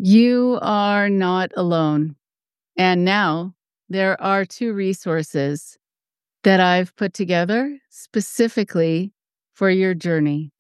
You are not alone. And now there are two resources that I've put together specifically for your journey.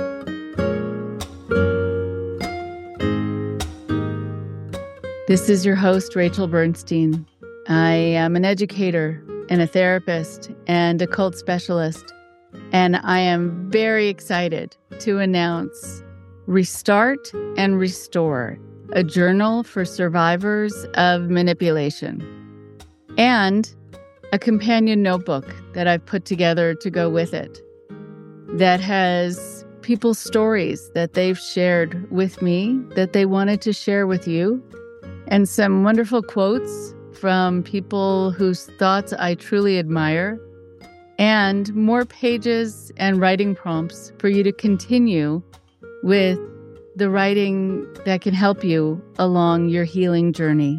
This is your host, Rachel Bernstein. I am an educator and a therapist and a cult specialist, and I am very excited to announce Restart and Restore, a journal for survivors of manipulation, and a companion notebook that I've put together to go with it that has people's stories that they've shared with me that they wanted to share with you, and some wonderful quotes from people whose thoughts I truly admire, and more pages and writing prompts for you to continue with the writing that can help you along your healing journey.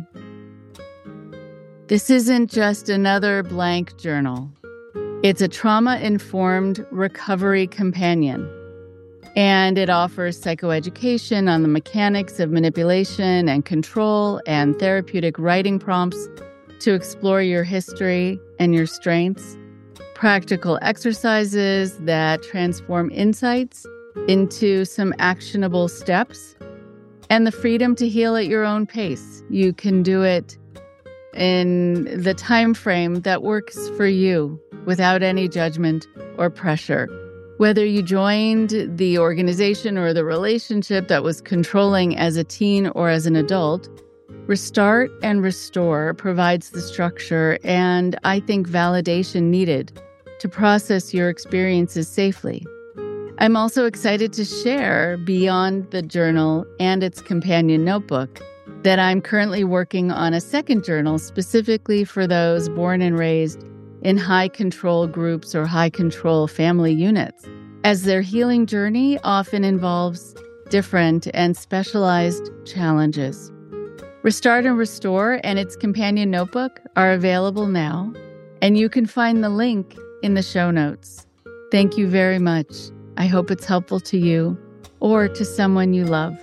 This isn't just another blank journal. It's a trauma-informed recovery companion, and it offers psychoeducation on the mechanics of manipulation and control and therapeutic writing prompts to explore your history and your strengths, practical exercises that transform insights into some actionable steps, and the freedom to heal at your own pace. You can do it in the time frame that works for you without any judgment or pressure. Whether you joined the organization or the relationship that was controlling as a teen or as an adult, Restart and Restore provides the structure and, I think, validation needed to process your experiences safely. I'm also excited to share, beyond the journal and its companion notebook, that I'm currently working on a second journal specifically for those born and raised in high control groups or high control family units, as their healing journey often involves different and specialized challenges. Restart and Restore and its companion notebook are available now, and you can find the link in the show notes. Thank you very much. I hope it's helpful to you or to someone you love.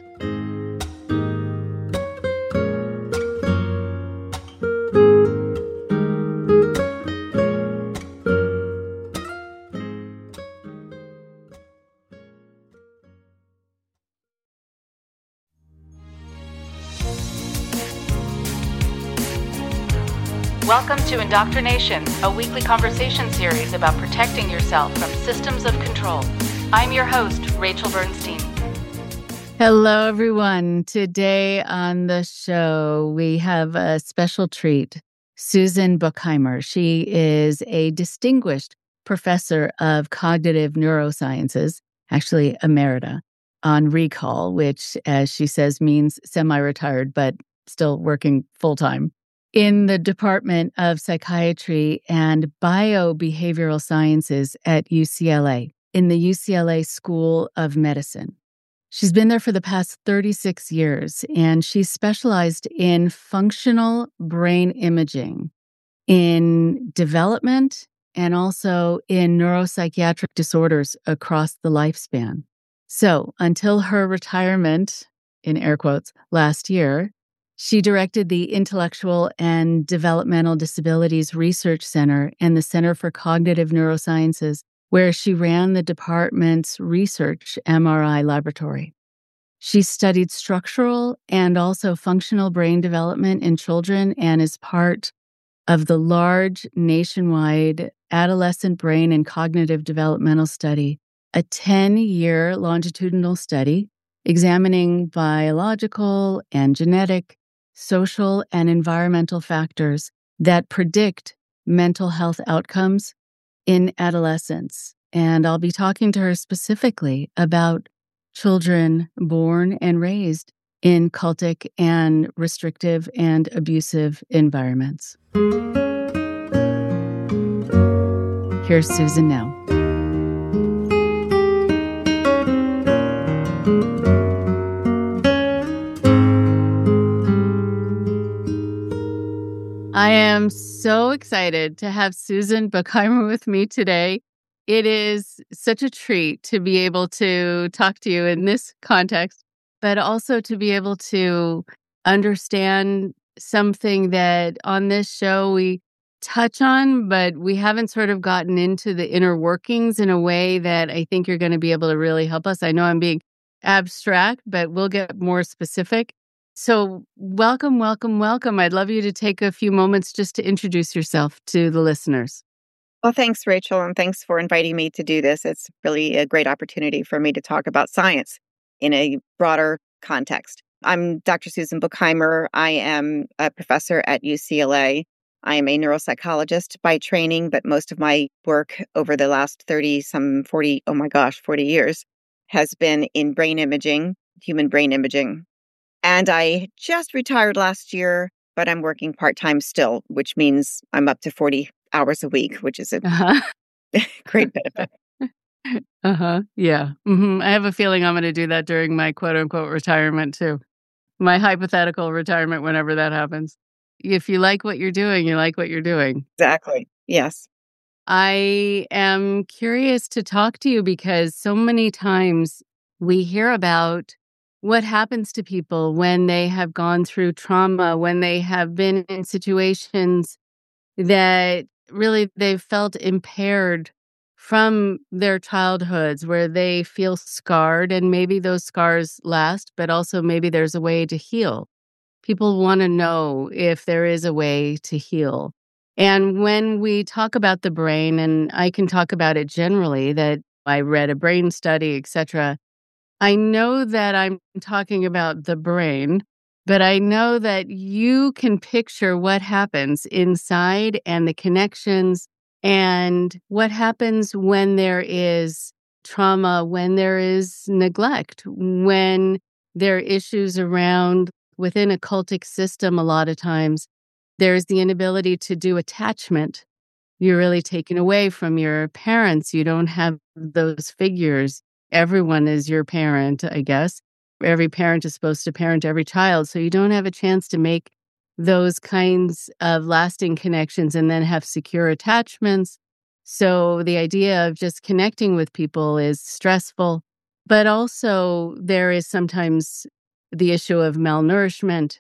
Welcome to Indoctrination, a weekly conversation series about protecting yourself from systems of control. I'm your host, Rachel Bernstein. Hello, everyone. Today on the show, we have a special treat, Susan Buchheimer. She is a distinguished professor of cognitive neurosciences, actually emerita, on recall, which, as she says, means semi-retired, but still working full-time, in the Department of Psychiatry and Biobehavioral Sciences at UCLA, in the UCLA School of Medicine. She's been there for the past 36 years, and she's specialized in functional brain imaging, in development, and also in neuropsychiatric disorders across the lifespan. So, until her retirement, in air quotes, last year, she directed the Intellectual and Developmental Disabilities Research Center and the Center for Cognitive Neurosciences, where she ran the department's research MRI laboratory. She studied structural and also functional brain development in children and is part of the large nationwide adolescent brain and cognitive developmental study, a 10-year longitudinal study examining biological and genetic, social, and environmental factors that predict mental health outcomes in adolescence. And I'll be talking to her specifically about children born and raised in cultic and restrictive and abusive environments. Here's Susan now. I am so excited to have Susan Buchheimer with me today. It is such a treat to be able to talk to you in this context but also to be able to understand something that on this show we touch on, but we haven't sort of gotten into the inner workings in a way that I think you're going to be able to really help us. I know I'm being abstract, but we'll get more specific. So welcome, welcome, welcome. I'd love you to take a few moments just to introduce yourself to the listeners. Well, thanks, Rachel, and thanks for inviting me to do this. It's really a great opportunity for me to talk about science in a broader context. I'm Dr. Susan Buchheimer. I am a professor at UCLA. I am a neuropsychologist by training, but most of my work over the last 40 years has been in brain imaging, human brain imaging. And I just retired last year, but I'm working part-time still, which means I'm up to 40 hours a week, which is a great benefit. Yeah. I have a feeling I'm going to do that during my quote unquote retirement too. My hypothetical retirement, whenever that happens. If you like what you're doing, you like what you're doing. Exactly. Yes. I am curious to talk to you because so many times we hear about what happens to people when they have gone through trauma, when they have been in situations that really they've felt impaired from their childhoods, where they feel scarred, and maybe those scars last, but also maybe there's a way to heal. People want to know if there is a way to heal. And when we talk about the brain, and I can talk about it generally, that I read a brain study, etc., I know that I'm talking about the brain, but I know that you can picture what happens inside and the connections and what happens when there is trauma, when there is neglect, when there are issues around within a cultic system. A lot of times there's the inability to do attachment. You're really taken away from your parents. You don't have those figures. Everyone is your parent, I guess. Every parent is supposed to parent every child. So you don't have a chance to make those kinds of lasting connections and then have secure attachments. So the idea of just connecting with people is stressful. But also there is sometimes the issue of malnourishment.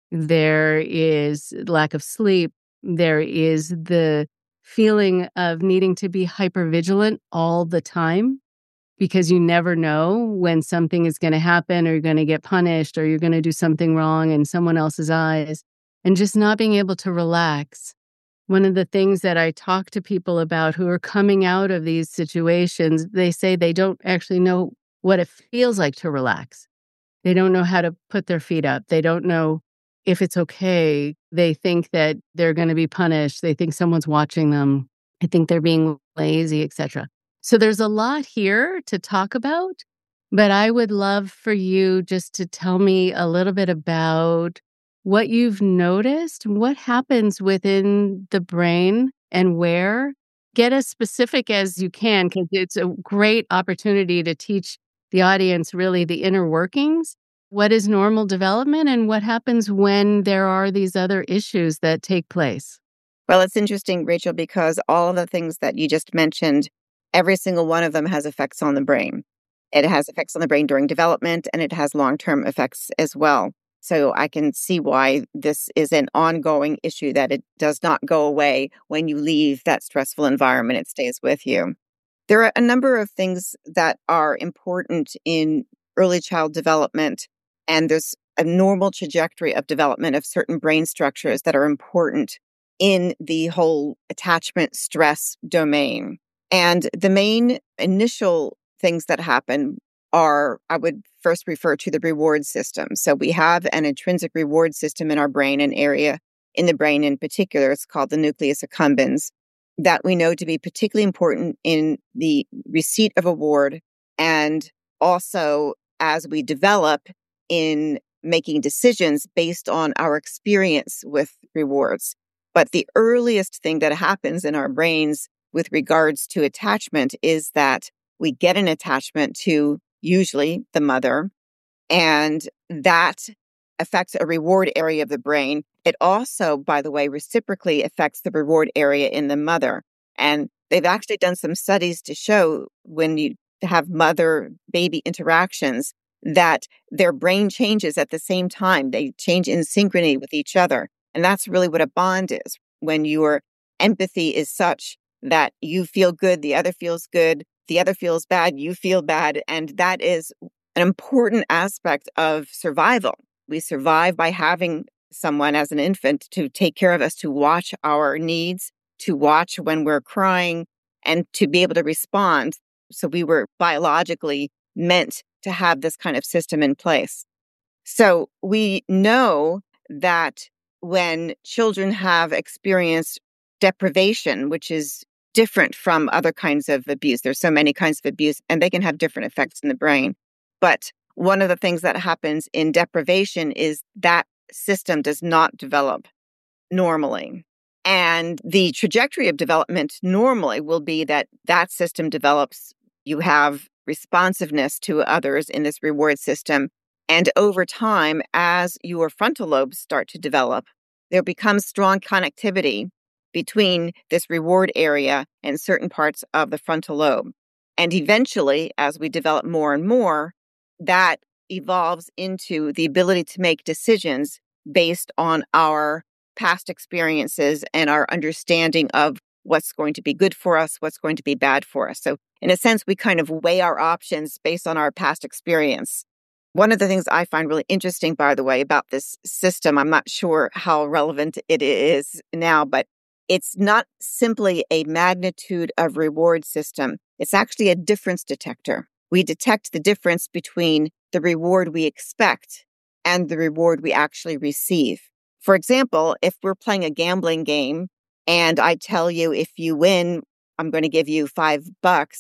There is lack of sleep. There is the feeling of needing to be hypervigilant all the time, because you never know when something is going to happen, or you're going to get punished, or you're going to do something wrong in someone else's eyes, and just not being able to relax. One of the things that I talk to people about who are coming out of these situations, they say they don't actually know what it feels like to relax. They don't know how to put their feet up. They don't know if it's okay. They think that they're going to be punished. They think someone's watching them. I think they're being lazy, etc. So there's a lot here to talk about, but I would love for you just to tell me a little bit about what you've noticed, what happens within the brain and where. Get as specific as you can, because it's a great opportunity to teach the audience really the inner workings. What is normal development and what happens when there are these other issues that take place? Well, it's interesting, Rachel, because all of the things that you just mentioned, every single one of them has effects on the brain. It has effects on the brain during development, and it has long-term effects as well. So I can see why this is an ongoing issue, that it does not go away when you leave that stressful environment. It stays with you. There are a number of things that are important in early child development, and there's a normal trajectory of development of certain brain structures that are important in the whole attachment stress domain. And the main initial things that happen are, I would first refer to the reward system. So we have an intrinsic reward system in our brain, an area in the brain in particular. It's called the nucleus accumbens, that we know to be particularly important in the receipt of reward, and also as we develop in making decisions based on our experience with rewards. But the earliest thing that happens in our brains with regards to attachment is that we get an attachment to usually the mother, and that affects a reward area of the brain. It also, by the way, reciprocally affects the reward area in the mother. And they've actually done some studies to show when you have mother-baby interactions, that their brain changes at the same time. They change in synchrony with each other. And that's really what a bond is. When your empathy is such that you feel good, the other feels good, the other feels bad, you feel bad. And that is an important aspect of survival. We survive by having someone as an infant to take care of us, to watch our needs, to watch when we're crying, and to be able to respond. So we were biologically meant to have this kind of system in place. So we know that when children have experienced deprivation, which is different from other kinds of abuse, there's so many kinds of abuse, and they can have different effects in the brain. But one of the things that happens in deprivation is that system does not develop normally. And the trajectory of development normally will be that that system develops. You have responsiveness to others in this reward system. And over time, as your frontal lobes start to develop, there becomes strong connectivity between this reward area and certain parts of the frontal lobe. And eventually, as we develop more and more, that evolves into the ability to make decisions based on our past experiences and our understanding of what's going to be good for us, what's going to be bad for us. So in a sense, we kind of weigh our options based on our past experience. One of the things I find really interesting, by the way, about this system, I'm not sure how relevant it is now, but it's not simply a magnitude of reward system. It's actually a difference detector. We detect the difference between the reward we expect and the reward we actually receive. For example, if we're playing a gambling game and I tell you, if you win, I'm going to give you $5,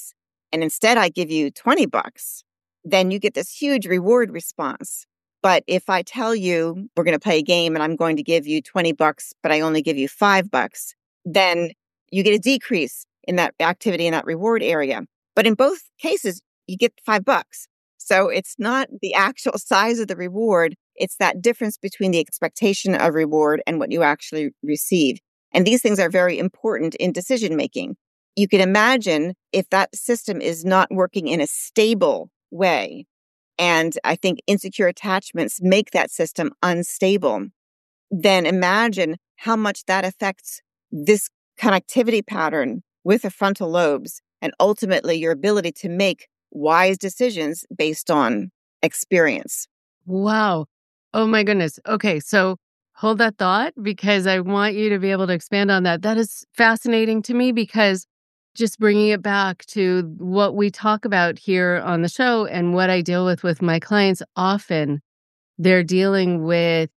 and instead I give you $20, then you get this huge reward response. But if I tell you we're going to play a game and I'm going to give you $20, but I only give you $5, then you get a decrease in that activity in that reward area. But in both cases, you get $5. So it's not the actual size of the reward. It's that difference between the expectation of reward and what you actually receive. And these things are very important in decision making. You can imagine if that system is not working in a stable way, and I think insecure attachments make that system unstable, then imagine how much that affects this connectivity pattern with the frontal lobes and ultimately your ability to make wise decisions based on experience. Wow. Oh my goodness. Okay, so hold that thought because I want you to be able to expand on that. That is fascinating to me because just bringing it back to what we talk about here on the show and what I deal with my clients often, they're dealing with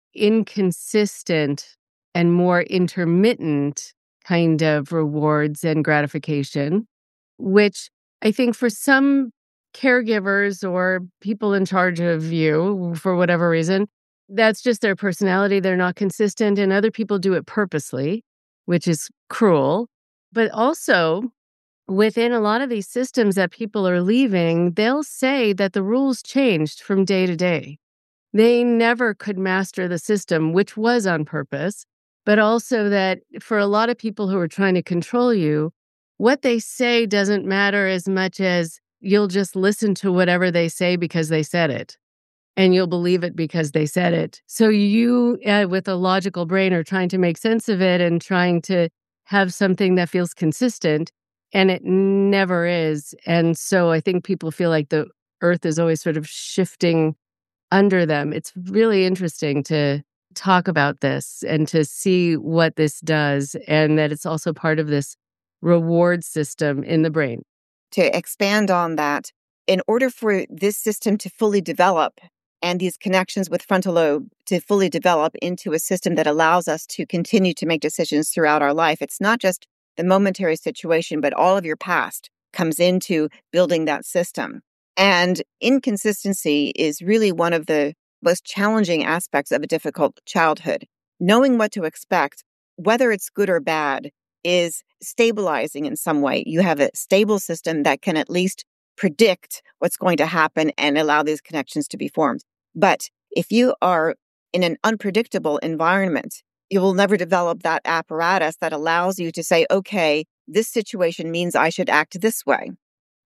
inconsistent and more intermittent kind of rewards and gratification, which I think for some caregivers or people in charge of you, for whatever reason, that's just their personality. They're not consistent, and other people do it purposely, which is cruel. But also, within a lot of these systems that people are leaving, they'll say that the rules changed from day to day. They never could master the system, which was on purpose, but also that for a lot of people who are trying to control you, what they say doesn't matter as much as you'll just listen to whatever they say because they said it, and you'll believe it because they said it. So you, with a logical brain, are trying to make sense of it and trying to have something that feels consistent, and it never is. And so I think people feel like the earth is always sort of shifting under them. It's really interesting to talk about this and to see what this does, and that it's also part of this reward system in the brain. To expand on that, in order for this system to fully develop and these connections with frontal lobe to fully develop into a system that allows us to continue to make decisions throughout our life, it's not just the momentary situation, but all of your past comes into building that system. And inconsistency is really one of the most challenging aspects of a difficult childhood. Knowing what to expect, whether it's good or bad, is stabilizing in some way. You have a stable system that can at least predict what's going to happen and allow these connections to be formed. But if you are in an unpredictable environment, you will never develop that apparatus that allows you to say, okay, this situation means I should act this way.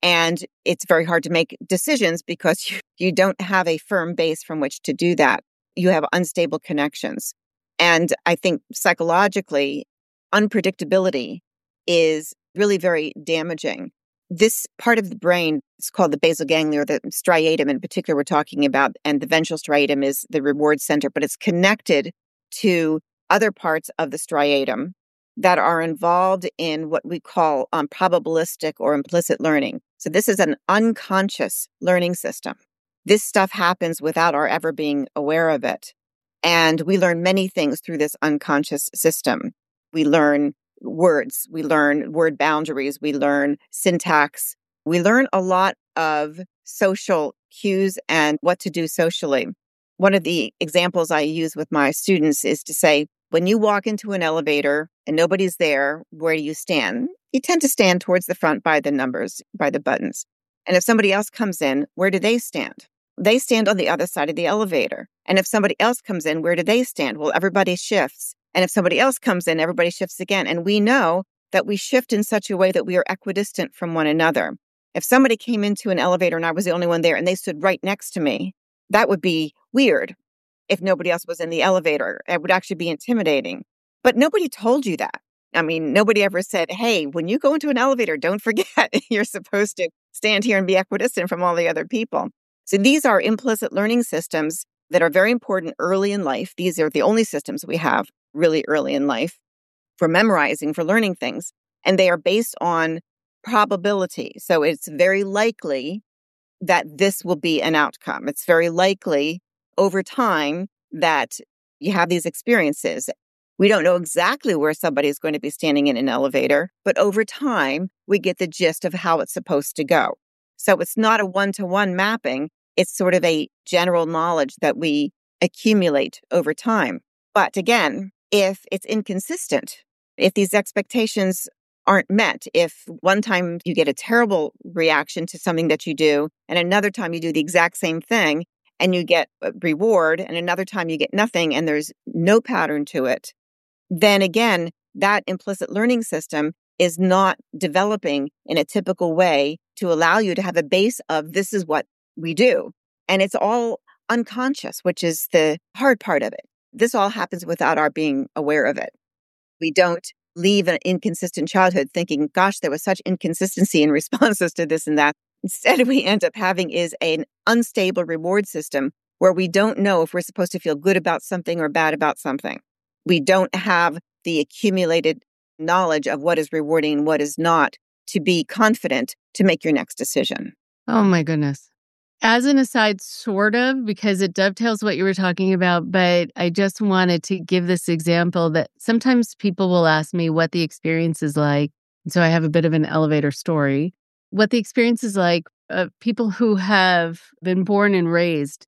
And it's very hard to make decisions because you don't have a firm base from which to do that. You have unstable connections. And I think psychologically, unpredictability is really very damaging. This part of the brain is called the basal ganglia, or the striatum in particular we're talking about, and the ventral striatum is the reward center, but it's connected to other parts of the striatum that are involved in what we call probabilistic or implicit learning. So this is an unconscious learning system. This stuff happens without our ever being aware of it. And we learn many things through this unconscious system. We learn words, we learn word boundaries, we learn syntax, we learn a lot of social cues and what to do socially. One of the examples I use with my students is to say, when you walk into an elevator and nobody's there, where do you stand? You tend to stand towards the front by the numbers, by the buttons. And if somebody else comes in, where do they stand? They stand on the other side of the elevator. And if somebody else comes in, where do they stand? Well, everybody shifts. And if somebody else comes in, everybody shifts again. And we know that we shift in such a way that we are equidistant from one another. If somebody came into an elevator and I was the only one there and they stood right next to me, that would be weird. If nobody else was in the elevator, it would actually be intimidating. But nobody told you that. I mean, nobody ever said, hey, when you go into an elevator, don't forget you're supposed to stand here and be equidistant from all the other people. So these are implicit learning systems that are very important early in life. These are the only systems we have really early in life for memorizing, for learning things. And they are based on probability. So it's very likely that this will be an outcome. It's very likely over time that you have these experiences. We don't know exactly where somebody is going to be standing in an elevator, but over time, we get the gist of how it's supposed to go. So it's not a one-to-one mapping. It's sort of a general knowledge that we accumulate over time. But again, if it's inconsistent, if these expectations aren't met, if one time you get a terrible reaction to something that you do, and another time you do the exact same thing and you get a reward, and another time you get nothing and there's no pattern to it, then again, that implicit learning system is not developing in a typical way to allow you to have a base of this is what we do. And it's all unconscious, which is the hard part of it. This all happens without our being aware of it. We don't leave an inconsistent childhood thinking, gosh, there was such inconsistency in responses to this and that. Instead, we end up having is an unstable reward system where we don't know if we're supposed to feel good about something or bad about something. We don't have the accumulated knowledge of what is rewarding and what is not to be confident to make your next decision. Oh my goodness. As an aside, sort of, because it dovetails what you were talking about, but I just wanted to give this example that sometimes people will ask me what the experience is like. So I have a bit of an elevator story. What the experience is like of people who have been born and raised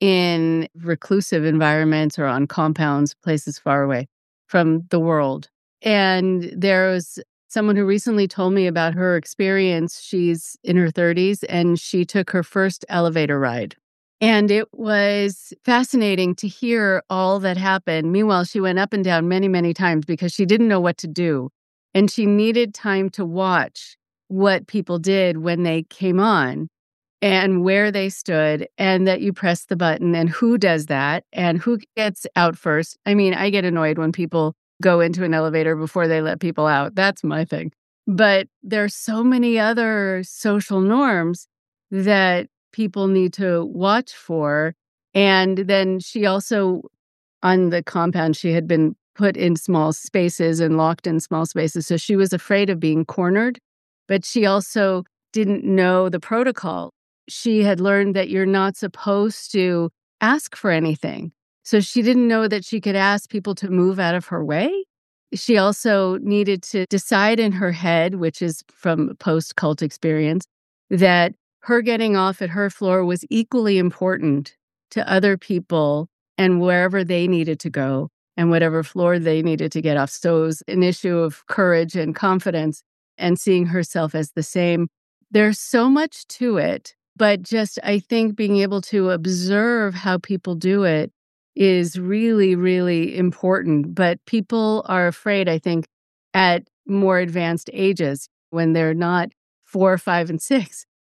in reclusive environments or on compounds, places far away from the world. And there's someone who recently told me about her experience. She's in her 30s and she took her first elevator ride. And it was fascinating to hear all that happened. Meanwhile, she went up and down many, many times because she didn't know what to do. And she needed time to watch what people did when they came on and where they stood, and that you press the button and who does that and who gets out first. I mean, I get annoyed when people go into an elevator before they let people out. That's my thing. But there's so many other social norms that people need to watch for. And then she also, on the compound, she had been put in small spaces and locked in small spaces. So she was afraid of being cornered, but she also didn't know the protocol. She had learned that you're not supposed to ask for anything. So she didn't know that she could ask people to move out of her way. She also needed to decide in her head, which is from post-cult experience, that her getting off at her floor was equally important to other people and wherever they needed to go and whatever floor they needed to get off. So it was an issue of courage and confidence and seeing herself as the same. There's so much to it, but just I think being able to observe how people do it is really, really important. But people are afraid, I think, at more advanced ages when they're not 4, 5, and 6.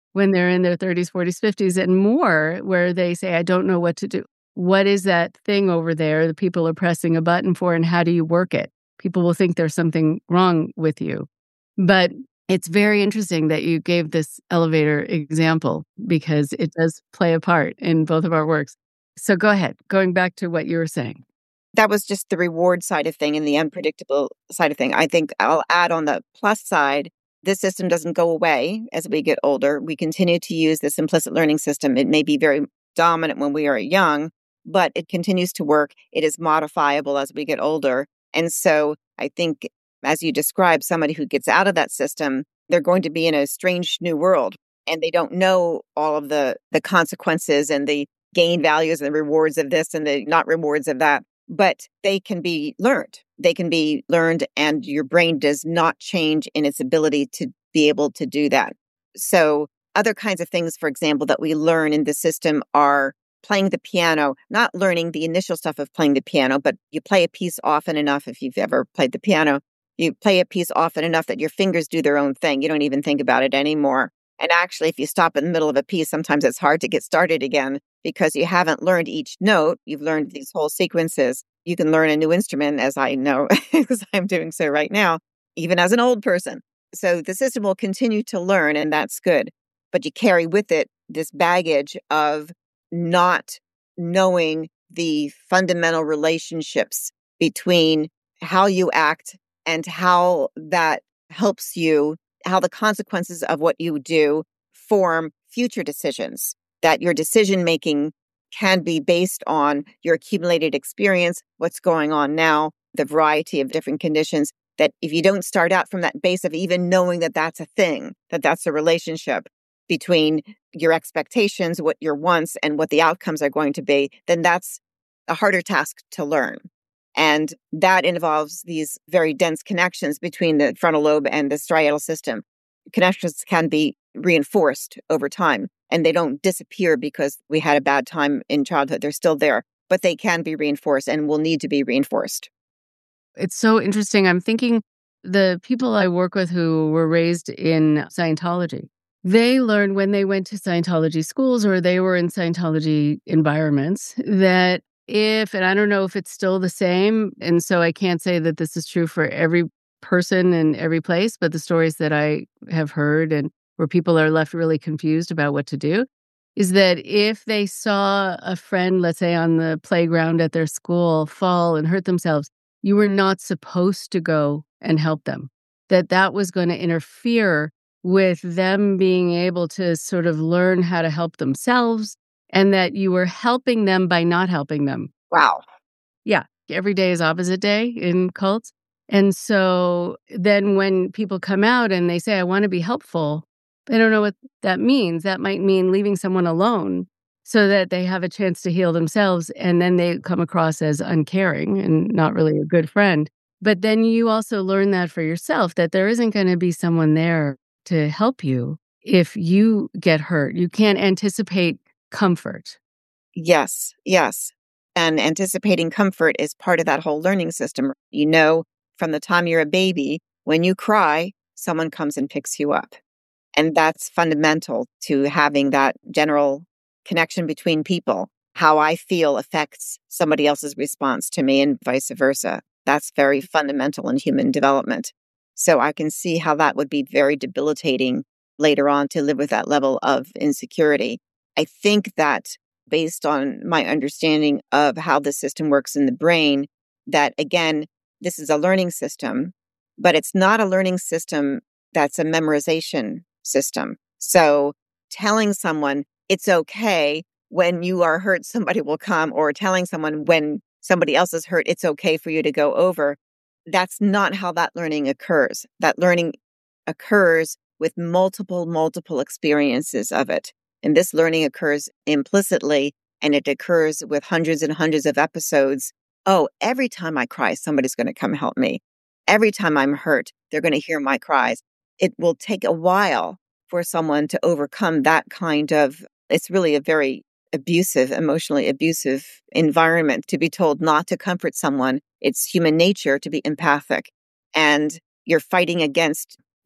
when they're in their 30s, 40s, 50s, and more, where they say, I don't know what to do. What is that thing over there that people are pressing a button for, and how do you work it? People will think there's something wrong with you. But it's very interesting that you gave this elevator example because it does play a part in both of our works. So go ahead, going back to what you were saying. That was just the reward side of thing and the unpredictable side of thing. I think I'll add on the plus side, this system doesn't go away as we get older. We continue to use this implicit learning system. It may be very dominant when we are young, but it continues to work. It is modifiable as we get older. And so I think, as you described, somebody who gets out of that system, they're going to be in a strange new world, and they don't know all of the consequences and the gain values and the rewards of this and the not rewards of that. But they can be learned. They can be learned, and your brain does not change in its ability to be able to do that. So other kinds of things, for example, that we learn in the system are playing the piano, not learning the initial stuff of playing the piano, but you play a piece often enough. If you've ever played the piano, you play a piece often enough that your fingers do their own thing. You don't even think about it anymore. And actually, if you stop in the middle of a piece, sometimes it's hard to get started again because you haven't learned each note. You've learned these whole sequences. You can learn a new instrument, as I know, because I'm doing so right now, even as an old person. So the system will continue to learn, and that's good. But you carry with it this baggage of not knowing the fundamental relationships between how you act and how that helps you, how the consequences of what you do form future decisions, that your decision-making can be based on your accumulated experience, what's going on now, the variety of different conditions, that if you don't start out from that base of even knowing that that's a thing, that that's a relationship between your expectations, what your wants, and what the outcomes are going to be, then that's a harder task to learn. And that involves these very dense connections between the frontal lobe and the striatal system. Connections can be reinforced over time, and they don't disappear because we had a bad time in childhood. They're still there, but they can be reinforced and will need to be reinforced. It's so interesting. I'm thinking the people I work with who were raised in Scientology, they learned when they went to Scientology schools or they were in Scientology environments that and I don't know if it's still the same, and so I can't say that this is true for every person in every place, but the stories that I have heard and where people are left really confused about what to do is that if they saw a friend, let's say on the playground at their school, fall and hurt themselves, you were not supposed to go and help them, that was going to interfere with them being able to sort of learn how to help themselves, and that you were helping them by not helping them. Wow. Yeah. Every day is opposite day in cults. And so then when people come out and they say, I want to be helpful, they don't know what that means. That might mean leaving someone alone so that they have a chance to heal themselves. And then they come across as uncaring and not really a good friend. But then you also learn that for yourself, that there isn't going to be someone there to help you if you get hurt. You can't anticipate comfort. Yes, yes. And anticipating comfort is part of that whole learning system. You know, from the time you're a baby, when you cry, someone comes and picks you up. And that's fundamental to having that general connection between people. How I feel affects somebody else's response to me and vice versa. That's very fundamental in human development. So I can see how that would be very debilitating later on to live with that level of insecurity. I think that based on my understanding of how the system works in the brain, that again, this is a learning system, but it's not a learning system that's a memorization system. So telling someone it's okay when you are hurt, somebody will come, or telling someone when somebody else is hurt, it's okay for you to go over. That's not how that learning occurs. That learning occurs with multiple experiences of it. And this learning occurs implicitly, and it occurs with hundreds and hundreds of episodes. Oh, every time I cry, somebody's going to come help me. Every time I'm hurt, they're going to hear my cries. It will take a while for someone to overcome that kind of, it's really a very abusive, emotionally abusive environment to be told not to comfort someone. It's human nature to be empathic. And you're fighting against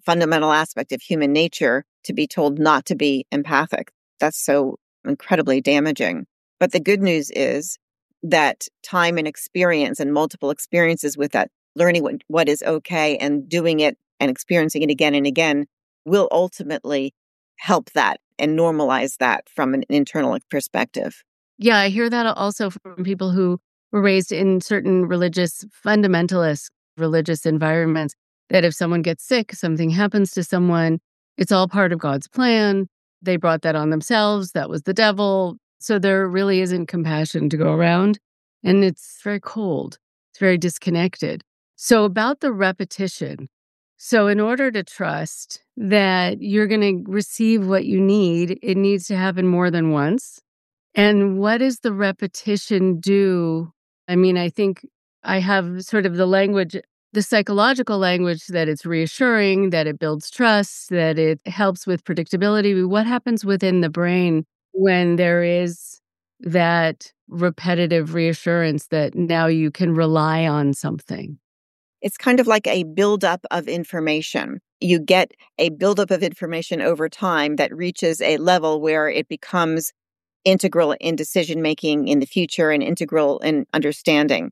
fundamental aspect of human nature to be told not to be empathic. That's so incredibly damaging. But the good news is that time and experience and multiple experiences with that, learning what is okay and doing it and experiencing it again and again will ultimately help that and normalize that from an internal perspective. Yeah, I hear that also from people who were raised in certain religious, fundamentalist religious environments, that if someone gets sick, something happens to someone, it's all part of God's plan. They brought that on themselves. That was the devil. So there really isn't compassion to go around. And it's very cold. It's very disconnected. So about the repetition. So in order to trust that you're going to receive what you need, it needs to happen more than once. And what does the repetition do? I mean, I think I have sort of the language, the psychological language, that it's reassuring, that it builds trust, that it helps with predictability. What happens within the brain when there is that repetitive reassurance that now you can rely on something? It's kind of like a buildup of information. You get a buildup of information over time that reaches a level where it becomes integral in decision-making in the future and integral in understanding.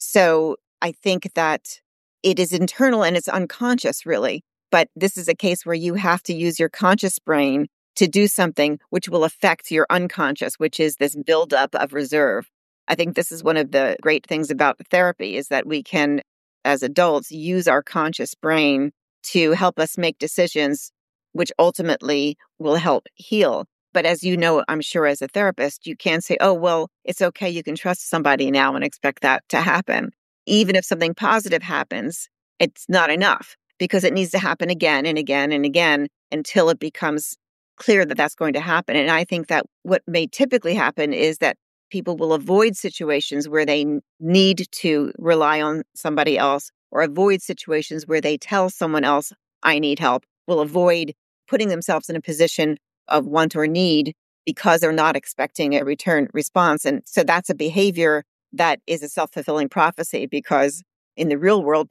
So I think that it is internal and it's unconscious, really. But this is a case where you have to use your conscious brain to do something which will affect your unconscious, which is this buildup of reserve. I think this is one of the great things about therapy is that we can, as adults, use our conscious brain to help us make decisions which ultimately will help heal. But as you know, I'm sure as a therapist, you can't say, oh, well, it's okay. You can trust somebody now and expect that to happen. Even if something positive happens, it's not enough because it needs to happen again and again and again until it becomes clear that that's going to happen. And I think that what may typically happen is that people will avoid situations where they need to rely on somebody else or avoid situations where they tell someone else, I need help, will avoid putting themselves in a position of want or need because they're not expecting a return response. And so that's a behavior that is a self-fulfilling prophecy because in the real world,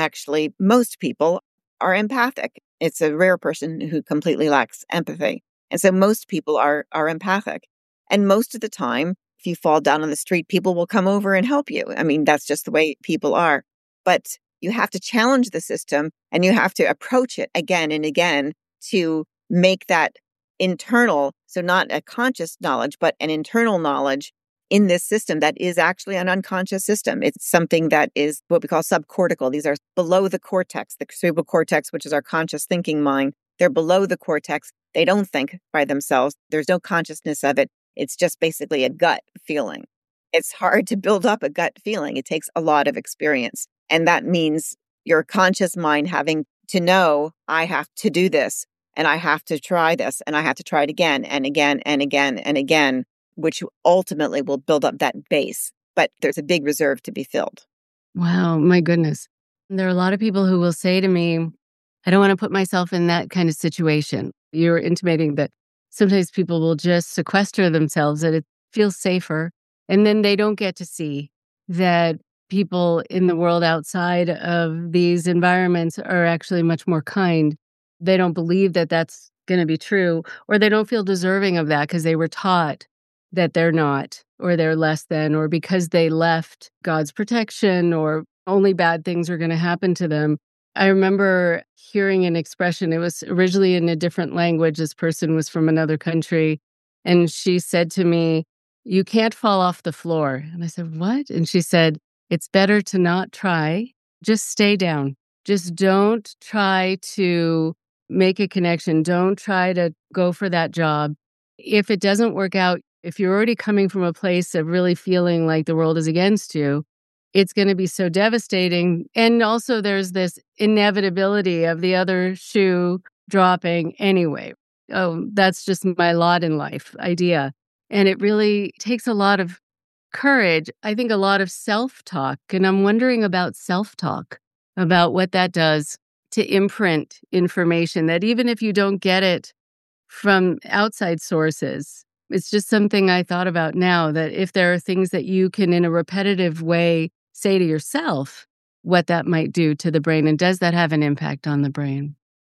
most people are empathic. It's a rare person who completely lacks empathy. And so most people are empathic. And most of the time, if you fall down on the street, people will come over and help you. I mean, that's just the way people are. But you have to challenge the system and you have to approach it again and again to make that internal, so not a conscious knowledge, but an internal knowledge in this system that is actually an unconscious system. It's something that is what we call subcortical. These are below the cortex, the cerebral cortex, which is our conscious thinking mind. They're below the cortex. They don't think by themselves. There's no consciousness of it. It's just basically a gut feeling. It's hard to build up a gut feeling. It takes a lot of experience. And that means your conscious mind having to know, I have to do this. And I have to try this, and I have to try it again and again and again and again, which ultimately will build up that base. But there's a big reserve to be filled. Wow, my goodness. There are a lot of people who will say to me, I don't want to put myself in that kind of situation. You're intimating that sometimes people will just sequester themselves, that it feels safer. And then they don't get to see that people in the world outside of these environments are actually much more kind. They don't believe that that's going to be true, or they don't feel deserving of that because they were taught that they're not, or they're less than, or because they left God's protection, or only bad things are going to happen to them. I remember hearing an expression. It was originally in a different language. This person was from another country. And she said to me, you can't fall off the floor. And I said, what? And she said, it's better to not try. Just stay down. Just don't try to make a connection. Don't try to go for that job. If it doesn't work out, if you're already coming from a place of really feeling like the world is against you, it's going to be so devastating. And also there's this inevitability of the other shoe dropping anyway. Oh, that's just my lot in life idea. And it really takes a lot of courage. I think a lot of self-talk. And I'm wondering about self-talk, about what that does to imprint information that even if you don't get it from outside sources, it's just something I thought about now, that if there are things that you can in a repetitive way say to yourself, what that might do to the brain, and does that have an impact on the brain?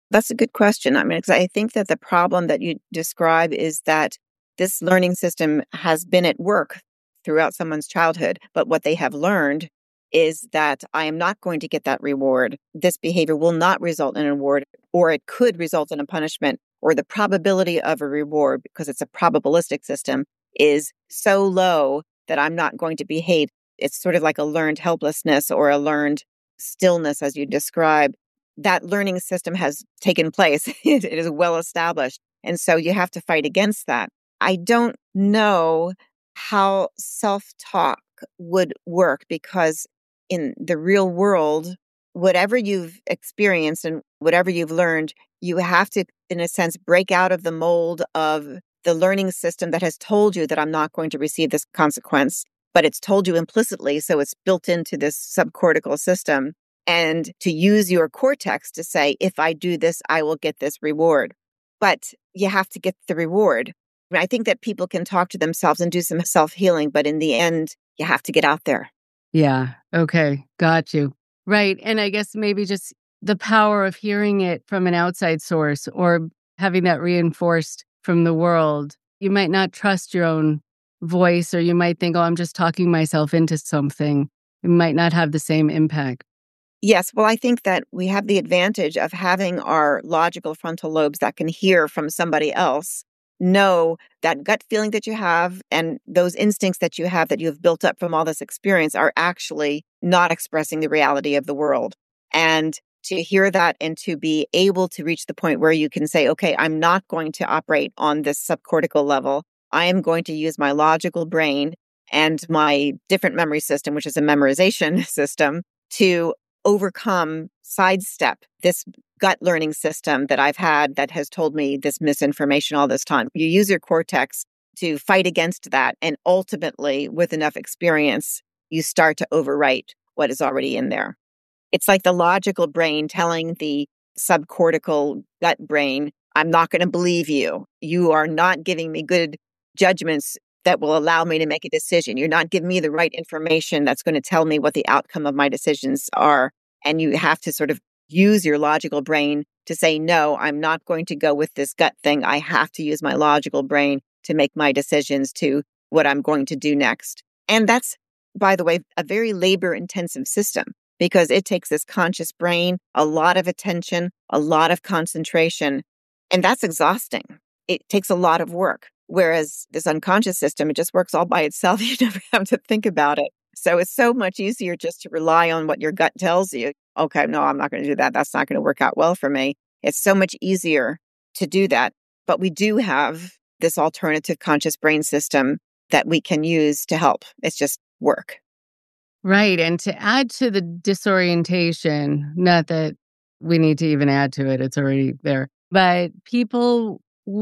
That's a good question. I mean, because I think that the problem that you describe is that this learning system has been at work throughout someone's childhood, but what they have learned is that I am not going to get that reward. This behavior will not result in a reward, or it could result in a punishment, or the probability of a reward, because it's a probabilistic system, is so low that I'm not going to behave. It's sort of like a learned helplessness or a learned stillness, as you describe. That learning system has taken place. It is well established. And so you have to fight against that. I don't know how self-talk would work, because in the real world, whatever you've experienced and whatever you've learned, you have to, in a sense, break out of the mold of the learning system that has told you that I'm not going to receive this consequence, but it's told you implicitly. So it's built into this subcortical system. And to use your cortex to say, if I do this, I will get this reward. But you have to get the reward. I mean, I think that people can talk to themselves and do some self-healing, but in the end, you have to get out there. Yeah. Okay. Got you. Right. And I guess maybe just the power of hearing it from an outside source or having that reinforced from the world. You might not trust your own voice, or you might think, oh, I'm just talking myself into something. It might not have the same impact. Yes. Well, I think that we have the advantage of having our logical frontal lobes that can hear from somebody else, know that gut feeling that you have and those instincts that you have built up from all this experience are actually not expressing the reality of the world. And to hear that and to be able to reach the point where you can say, okay, I'm not going to operate on this subcortical level. I am going to use my logical brain and my different memory system, which is a memorization system, to overcome, sidestep this gut learning system that I've had that has told me this misinformation all this time. You use your cortex to fight against that. And ultimately, with enough experience, you start to overwrite what is already in there. It's like the logical brain telling the subcortical gut brain, I'm not going to believe you. You are not giving me good judgments that will allow me to make a decision. You're not giving me the right information that's going to tell me what the outcome of my decisions are. And you have to sort of use your logical brain to say, no, I'm not going to go with this gut thing. I have to use my logical brain to make my decisions to what I'm going to do next. And that's, by the way, a very labor-intensive system, because it takes this conscious brain, a lot of attention, a lot of concentration, and that's exhausting. It takes a lot of work. Whereas this unconscious system, it just works all by itself. You never have to think about it. So it's so much easier just to rely on what your gut tells you. Okay, no, I'm not going to do that. That's not going to work out well for me. It's so much easier to do that. But we do have this alternative conscious brain system that we can use to help. It's just work. Right. And to add to the disorientation, not that we need to even add to it, it's already there, but people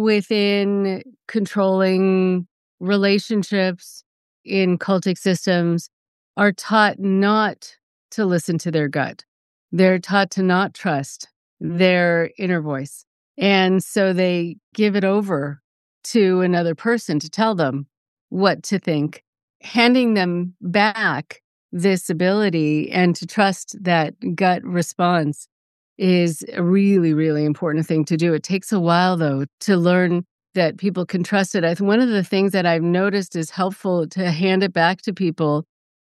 within controlling relationships in cultic systems are taught not to listen to their gut. They're taught to not trust their inner voice. And so they give it over to another person to tell them what to think, handing them back this ability and to trust that gut response is a really, really important thing to do. It takes a while, though, to learn that people can trust it. One of the things that I've noticed is helpful to hand it back to people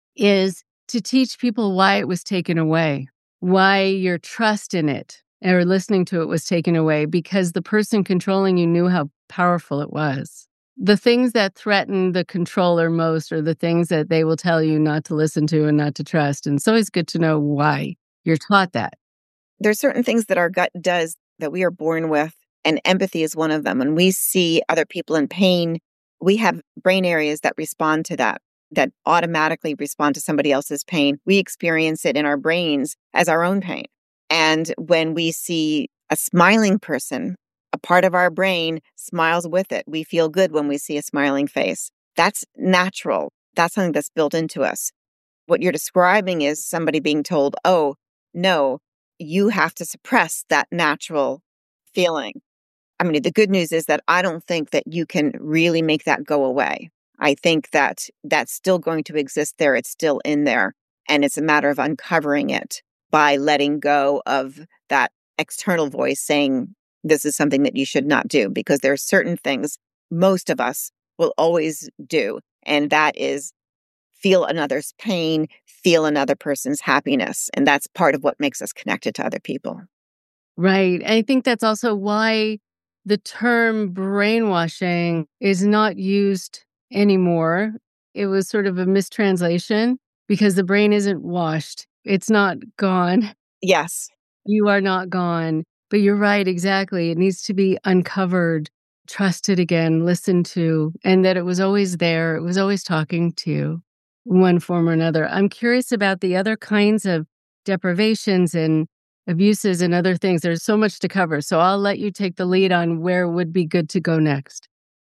is to teach people why it was taken away, why your trust in it or listening to it was taken away, because the person controlling you knew how powerful it was. The things that threaten the controller most are the things that they will tell you not to listen to and not to trust. And it's always good to know why you're taught that. There's certain things that our gut does that we are born with, and empathy is one of them. When we see other people in pain, we have brain areas that respond to that automatically respond to somebody else's pain. We experience it in our brains as our own pain. And when we see a smiling person, a part of our brain smiles with it. We feel good when we see a smiling face. That's natural. That's something that's built into us. What you're describing is somebody being told, oh, no, you have to suppress that natural feeling. I mean, the good news is that I don't think that you can really make that go away. I think that that's still going to exist there. It's still in there. And it's a matter of uncovering it by letting go of that external voice saying this is something that you should not do, because there are certain things most of us will always do. And that is feel another's pain, feel another person's happiness. And that's part of what makes us connected to other people. Right. I think that's also why the term brainwashing is not used anymore. It was sort of a mistranslation because the brain isn't washed. It's not gone. Yes. You are not gone. But you're right, exactly. It needs to be uncovered, trusted again, listened to, and that it was always there. It was always talking to you in one form or another. I'm curious about the other kinds of deprivations and abuses and other things. There's so much to cover. So I'll let you take the lead on where would be good to go next.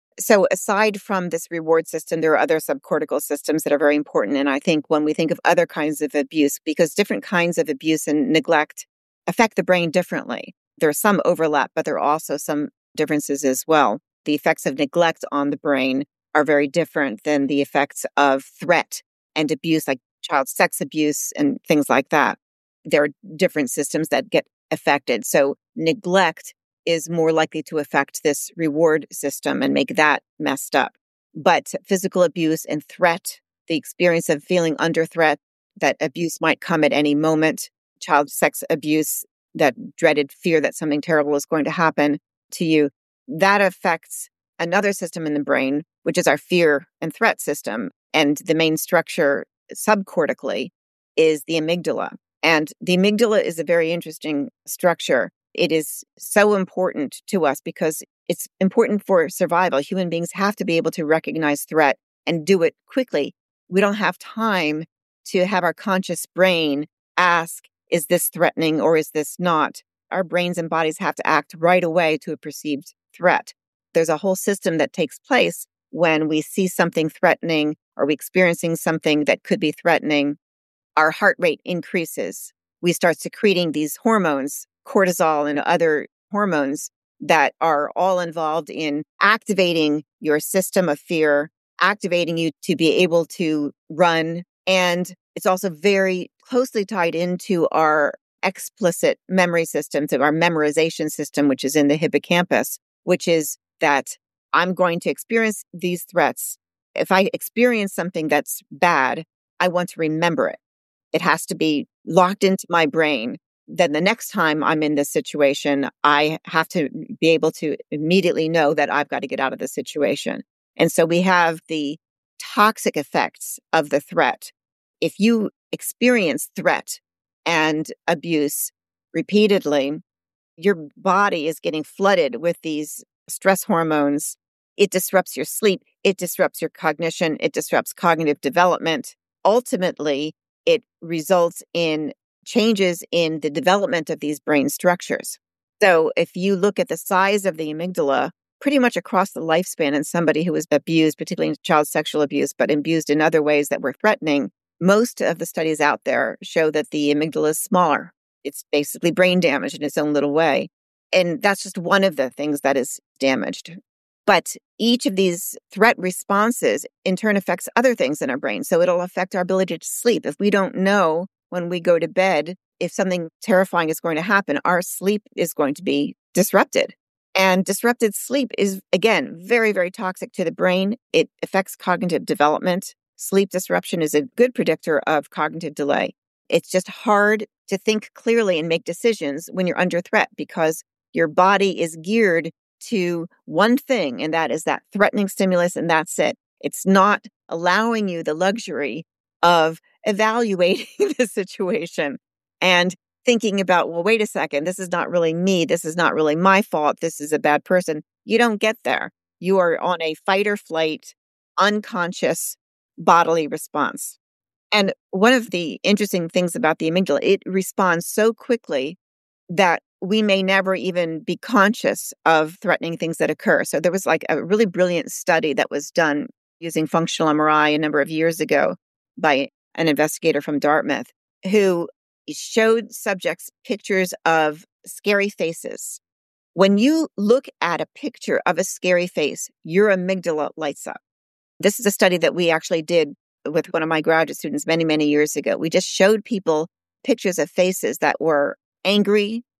So aside from this reward system, there are other subcortical systems that are very important. And I think when we think of other kinds of abuse, because different kinds of abuse and neglect affect the brain differently. There's some overlap, but there are also some differences as well. The effects of neglect on the brain are very different than the effects of threat and abuse, like child sex abuse and things like that. There are different systems that get affected. So neglect is more likely to affect this reward system and make that messed up. But physical abuse and threat, the experience of feeling under threat, that abuse might come at any moment, child sex abuse, that dreaded fear that something terrible is going to happen to you, that affects another system in the brain, which is our fear and threat system. And the main structure subcortically is the amygdala. And the amygdala is a very interesting structure. It is so important to us because it's important for survival. Human beings have to be able to recognize threat and do it quickly. We don't have time to have our conscious brain ask, is this threatening or is this not? Our brains and bodies have to act right away to a perceived threat. There's a whole system that takes place when we see something threatening or we experiencing something that could be threatening. Our heart rate increases. We start secreting these hormones, cortisol and other hormones that are all involved in activating your system of fear, activating you to be able to run. And it's also very closely tied into our explicit memory system, to our memorization system, which is in the hippocampus, which is that I'm going to experience these threats. If I experience something that's bad, I want to remember it. It has to be locked into my brain. Then the next time I'm in this situation, I have to be able to immediately know that I've got to get out of the situation. And so we have the toxic effects of the threat. If you experience threat and abuse repeatedly, your body is getting flooded with these stress hormones. It disrupts your sleep. It disrupts your cognition. It disrupts cognitive development. Ultimately, it results in changes in the development of these brain structures. So if you look at the size of the amygdala, pretty much across the lifespan in somebody who was abused, particularly in child sexual abuse, but abused in other ways that were threatening, most of the studies out there show that the amygdala is smaller. It's basically brain damaged in its own little way. And that's just one of the things that is damaged. But each of these threat responses in turn affects other things in our brain. So it'll affect our ability to sleep. If we don't know when we go to bed, if something terrifying is going to happen, our sleep is going to be disrupted. And disrupted sleep is, again, very, very toxic to the brain. It affects cognitive development. Sleep disruption is a good predictor of cognitive delay. It's just hard to think clearly and make decisions when you're under threat because your body is geared to one thing, and that is that threatening stimulus, and that's it. It's not allowing you the luxury of evaluating the situation and thinking about, well, wait a second, this is not really me. This is not really my fault. This is a bad person. You don't get there. You are on a fight or flight, unconscious bodily response. And one of the interesting things about the amygdala, it responds so quickly that we may never even be conscious of threatening things that occur. So there was like a really brilliant study that was done using functional MRI a number of years ago by an investigator from Dartmouth who showed subjects pictures of scary faces. When you look at a picture of a scary face, your amygdala lights up. This is a study that we actually did with one of my graduate students many, many years ago. We just showed people pictures of faces that were angry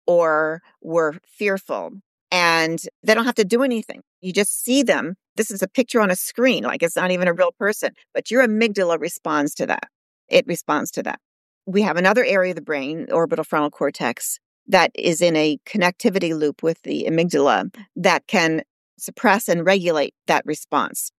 or were fearful. And they don't have to do anything. You just see them. This is a picture on a screen, like it's not even a real person, but your amygdala responds to that. It responds to that. We have another area of the brain, orbital frontal cortex, that is in a connectivity loop with the amygdala that can suppress and regulate that response.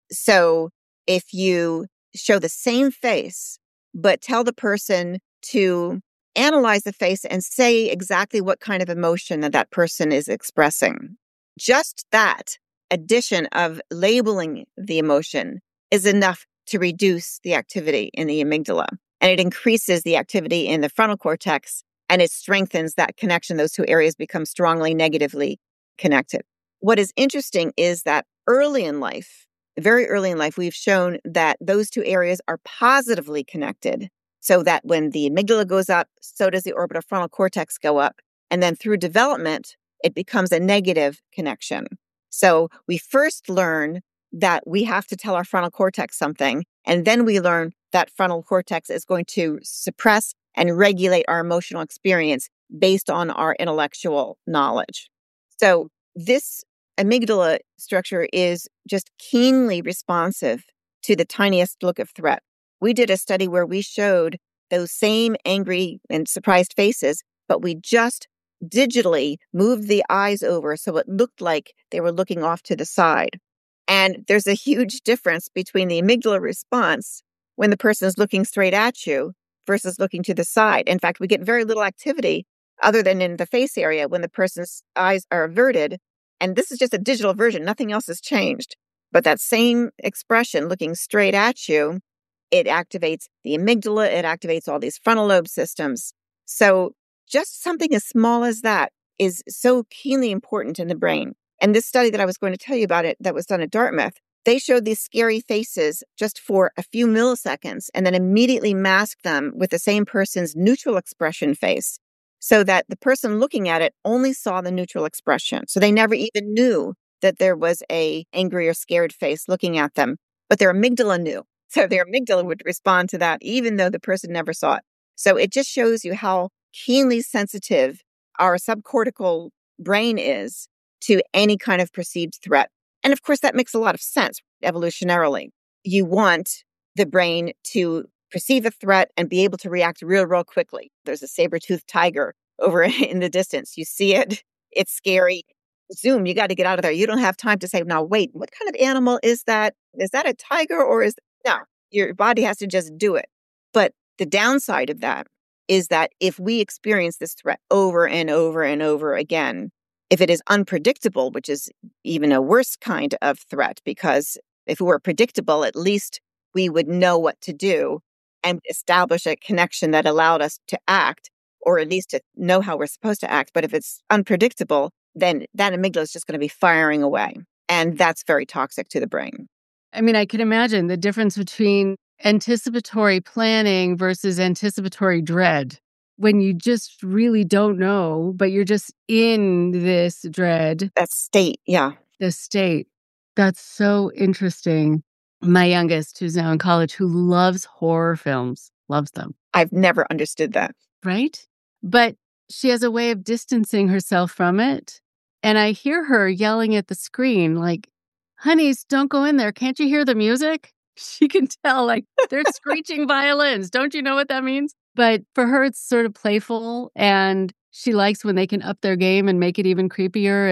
So if you show the same face, but tell the person to analyze the face and say exactly what kind of emotion that person is expressing, just that addition of labeling the emotion is enough to reduce the activity in the amygdala. And it increases the activity in the frontal cortex, and it strengthens that connection. Those two areas become strongly negatively connected. What is interesting is that early in life, very early in life, we've shown that those two areas are positively connected, so that when the amygdala goes up, so does the orbital frontal cortex go up. And then through development, it becomes a negative connection. So we first learn that we have to tell our frontal cortex something, and then we learn that frontal cortex is going to suppress and regulate our emotional experience based on our intellectual knowledge. So this amygdala structure is just keenly responsive to the tiniest look of threat. We did a study where we showed those same angry and surprised faces, but we just digitally moved the eyes over so it looked like they were looking off to the side. And there's a huge difference between the amygdala response when the person is looking straight at you versus looking to the side. In fact, we get very little activity other than in the face area when the person's eyes are averted. And this is just a digital version. Nothing else has changed. But that same expression looking straight at you, it activates the amygdala. It activates all these frontal lobe systems. So just something as small as that is so keenly important in the brain. And this study that I was going to tell you about that was done at Dartmouth, they showed these scary faces just for a few milliseconds and then immediately masked them with the same person's neutral expression face so that the person looking at it only saw the neutral expression. So they never even knew that there was a angry or scared face looking at them, but their amygdala knew. So their amygdala would respond to that even though the person never saw it. So it just shows you how keenly sensitive our subcortical brain is to any kind of perceived threat. And of course, that makes a lot of sense evolutionarily. You want the brain to perceive a threat and be able to react real quickly. There's a saber-toothed tiger over in the distance. You see it, it's scary. Zoom, you got to get out of there. You don't have time to say, now, wait, what kind of animal is that? Is that a tiger or is... No, your body has to just do it. But the downside of that is that if we experience this threat over and over and over again, if it is unpredictable, which is even a worse kind of threat, because if it were predictable, at least we would know what to do and establish a connection that allowed us to act, or at least to know how we're supposed to act. But if it's unpredictable, then that amygdala is just going to be firing away. And that's very toxic to the brain. I mean, I can imagine the difference between anticipatory planning versus anticipatory dread. When you just really don't know, but you're just in this dread. That state, yeah. The state. That's so interesting. My youngest, who's now in college, who loves horror films, loves them. I've never understood that. Right? But she has a way of distancing herself from it. And I hear her yelling at the screen like, honeys, don't go in there. Can't you hear the music? She can tell, like, they're screeching violins. Don't you know what that means? But for her, it's sort of playful, and she likes when they can up their game and make it even creepier.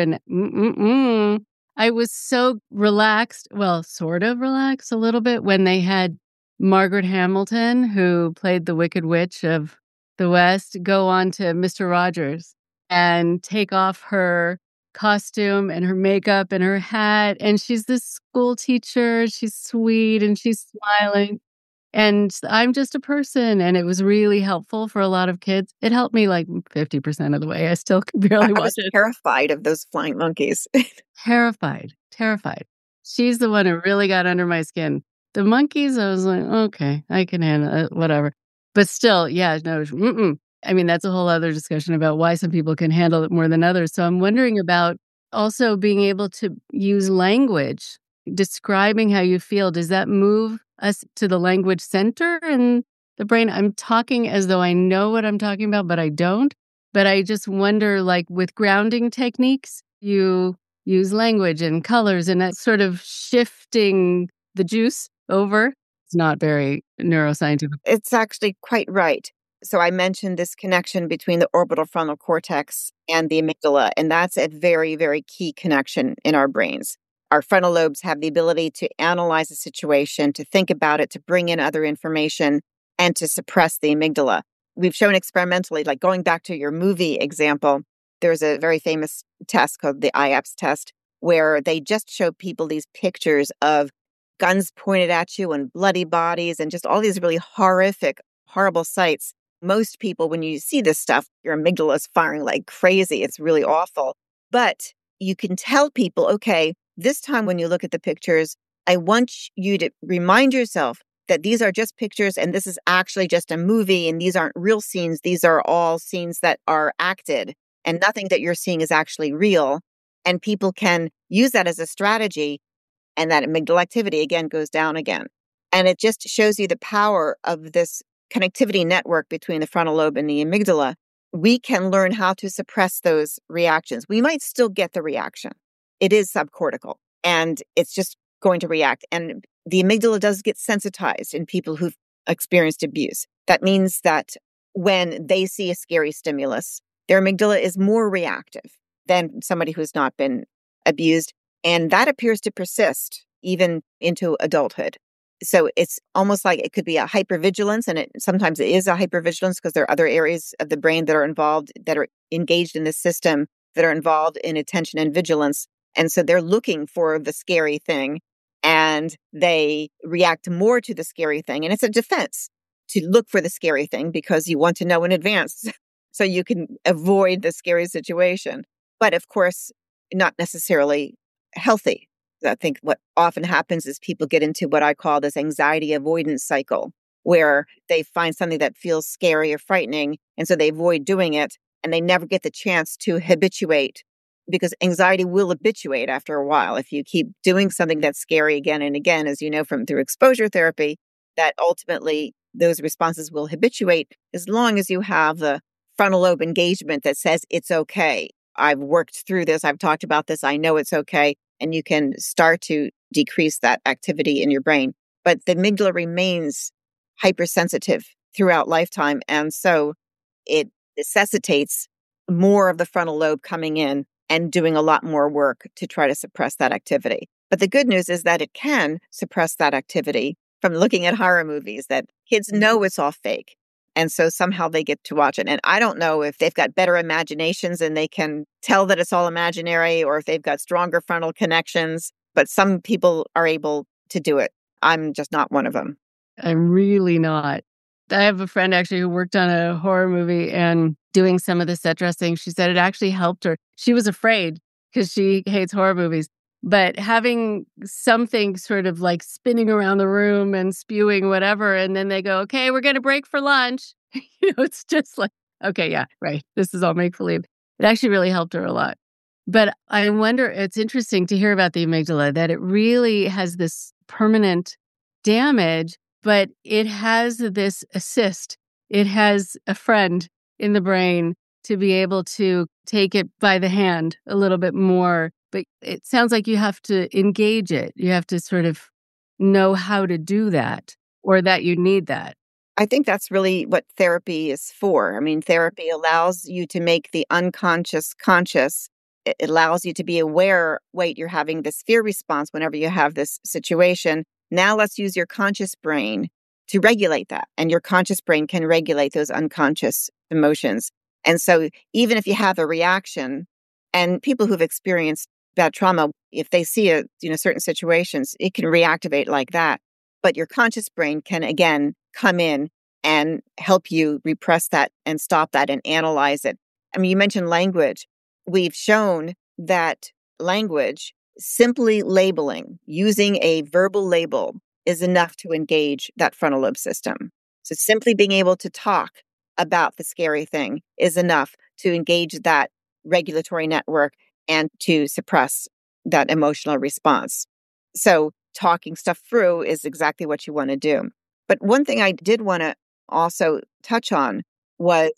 And I was so relaxed, well, sort of relaxed a little bit when they had Margaret Hamilton, who played the Wicked Witch of the West, go on to Mr. Rogers and take off her costume and her makeup and her hat. And she's this school teacher. She's sweet and she's smiling. And I'm just a person. And it was really helpful for a lot of kids. It helped me like 50% of the way. I still could barely watch it. I was terrified of those flying monkeys. Terrified. She's the one who really got under my skin. The monkeys, I was like, okay, I can handle it, whatever. But still, yeah, no, I mean, that's a whole other discussion about why some people can handle it more than others. So I'm wondering about also being able to use language, describing how you feel. Does that move us to the language center in the brain? I'm talking as though I know what I'm talking about, but I don't. But I just wonder, like with grounding techniques, you use language and colors and that sort of shifting the juice over. It's not very neuroscientific. It's actually quite right. So I mentioned this connection between the orbital frontal cortex and the amygdala, and that's a very, very key connection in our brains. Our frontal lobes have the ability to analyze a situation, to think about it, to bring in other information, and to suppress the amygdala. We've shown experimentally, like going back to your movie example, there's a very famous test called the IAPS test, where they just show people these pictures of guns pointed at you and bloody bodies and just all these really horrific, horrible sights. Most people, when you see this stuff, your amygdala is firing like crazy. It's really awful. But you can tell people, okay, this time when you look at the pictures, I want you to remind yourself that these are just pictures and this is actually just a movie and these aren't real scenes. These are all scenes that are acted and nothing that you're seeing is actually real. And people can use that as a strategy, and that amygdala activity again goes down again. And it just shows you the power of this connectivity network between the frontal lobe and the amygdala. We can learn how to suppress those reactions. We might still get the reaction. It is subcortical and it's just going to react. And the amygdala does get sensitized in people who've experienced abuse. That means that when they see a scary stimulus, their amygdala is more reactive than somebody who's not been abused. And that appears to persist even into adulthood. So it's almost like it could be a hypervigilance, and sometimes it is a hypervigilance because there are other areas of the brain that are involved, that are engaged in this system, that are involved in attention and vigilance. And so they're looking for the scary thing and they react more to the scary thing. And it's a defense to look for the scary thing because you want to know in advance so you can avoid the scary situation. But of course, not necessarily healthy. I think what often happens is people get into what I call this anxiety avoidance cycle, where they find something that feels scary or frightening, and so they avoid doing it, and they never get the chance to habituate, because anxiety will habituate after a while. If you keep doing something that's scary again and again, as you know from through exposure therapy, that ultimately those responses will habituate as long as you have the frontal lobe engagement that says it's okay. I've worked through this. I've talked about this. I know it's okay. And you can start to decrease that activity in your brain. But the amygdala remains hypersensitive throughout lifetime. And so it necessitates more of the frontal lobe coming in and doing a lot more work to try to suppress that activity. But the good news is that it can suppress that activity from looking at horror movies, that kids know it's all fake. And so somehow they get to watch it. And I don't know if they've got better imaginations and they can tell that it's all imaginary, or if they've got stronger frontal connections, but some people are able to do it. I'm just not one of them. I'm really not. I have a friend actually who worked on a horror movie, and doing some of the set dressing, she said it actually helped her. She was afraid because she hates horror movies. But having something sort of like spinning around the room and spewing whatever, and then they go, okay, we're going to break for lunch. It's just like, okay, yeah, right. This is all make-believe. It actually really helped her a lot. But I wonder, it's interesting to hear about the amygdala, that it really has this permanent damage, but it has this assist. It has a friend in the brain to be able to take it by the hand a little bit more. But it sounds like you have to engage it. You have to sort of know how to do that, or that you need that. I think that's really what therapy is for. I mean, therapy allows you to make the unconscious conscious. It allows you to be aware, wait, you're having this fear response whenever you have this situation. Now let's use your conscious brain to regulate that. And your conscious brain can regulate those unconscious emotions. And so even if you have a reaction, and people who've experienced bad trauma, if they see certain situations, it can reactivate like that. But your conscious brain can again come in and help you repress that and stop that and analyze it. I mean, you mentioned language. We've shown that language, simply labeling, using a verbal label, is enough to engage that frontal lobe system. So simply being able to talk about the scary thing is enough to engage that regulatory network and to suppress that emotional response. So talking stuff through is exactly what you want to do. But one thing I did want to also touch on was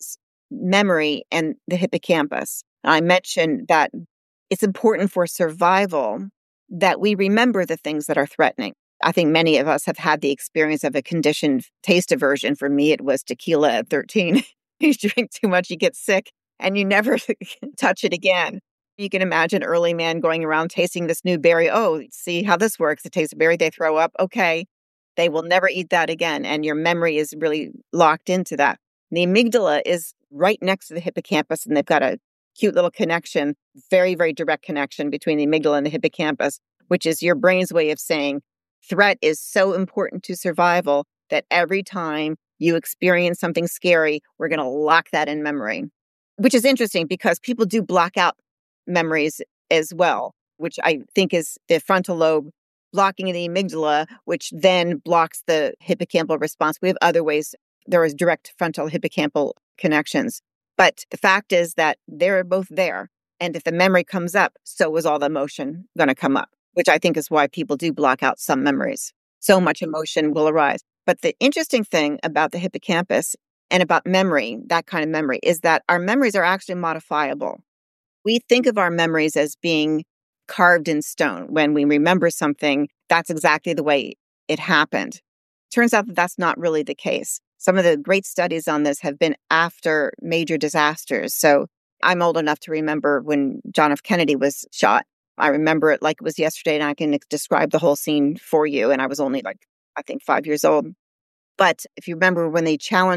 memory and the hippocampus. I mentioned that it's important for survival that we remember the things that are threatening. I think many of us have had the experience of a conditioned taste aversion. For me, it was tequila at 13. You drink too much, you get sick, and you never touch it again. You can imagine early man going around tasting this new berry. Oh, see how this works. It tastes a berry, they throw up. Okay, they will never eat that again. And your memory is really locked into that. The amygdala is right next to the hippocampus, and they've got a cute little connection, very, very direct connection between the amygdala and the hippocampus, which is your brain's way of saying threat is so important to survival that every time you experience something scary, we're going to lock that in memory, which is interesting because people do block out memories as well, which I think is the frontal lobe blocking the amygdala, which then blocks the hippocampal response. We have other ways. There is direct frontal hippocampal connections. But the fact is that they're both there. And if the memory comes up, so is all the emotion going to come up, which I think is why people do block out some memories. So much emotion will arise. But the interesting thing about the hippocampus and about memory, that kind of memory, is that our memories are actually modifiable. We think of our memories as being carved in stone. When we remember something, that's exactly the way it happened. Turns out that that's not really the case. Some of the great studies on this have been after major disasters. So I'm old enough to remember when John F. Kennedy was shot. I remember it like it was yesterday, and I can describe the whole scene for you. And I was only 5 years old. But if you remember when the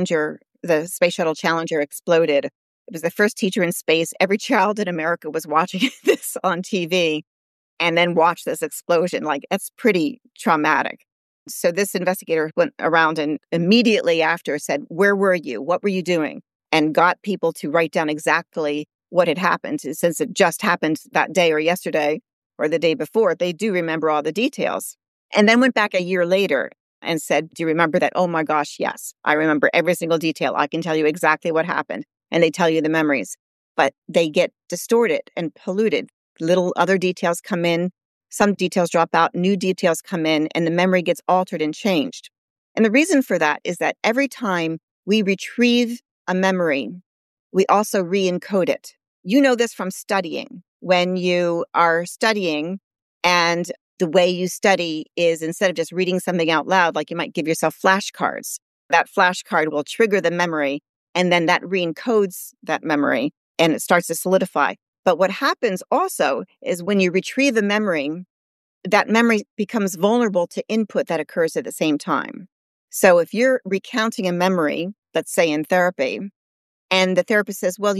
Space Shuttle Challenger exploded, it was the first teacher in space. Every child in America was watching this on TV and then watched this explosion. It's pretty traumatic. So this investigator went around and immediately after said, "Where were you? What were you doing?" And got people to write down exactly what had happened. Since it just happened that day or yesterday or the day before, they do remember all the details. And then went back a year later and said, "Do you remember that?" "Oh my gosh, yes. I remember every single detail. I can tell you exactly what happened." And they tell you the memories. But they get distorted and polluted. Little other details come in. Some details drop out, new details come in, and the memory gets altered and changed. And the reason for that is that every time we retrieve a memory, we also re-encode it. You know this from studying. When you are studying and the way you study is instead of just reading something out loud, like you might give yourself flashcards, that flashcard will trigger the memory, and then that re-encodes that memory, and it starts to solidify. But what happens also is when you retrieve a memory, that memory becomes vulnerable to input that occurs at the same time. So if you're recounting a memory, let's say in therapy, and the therapist says, "Well,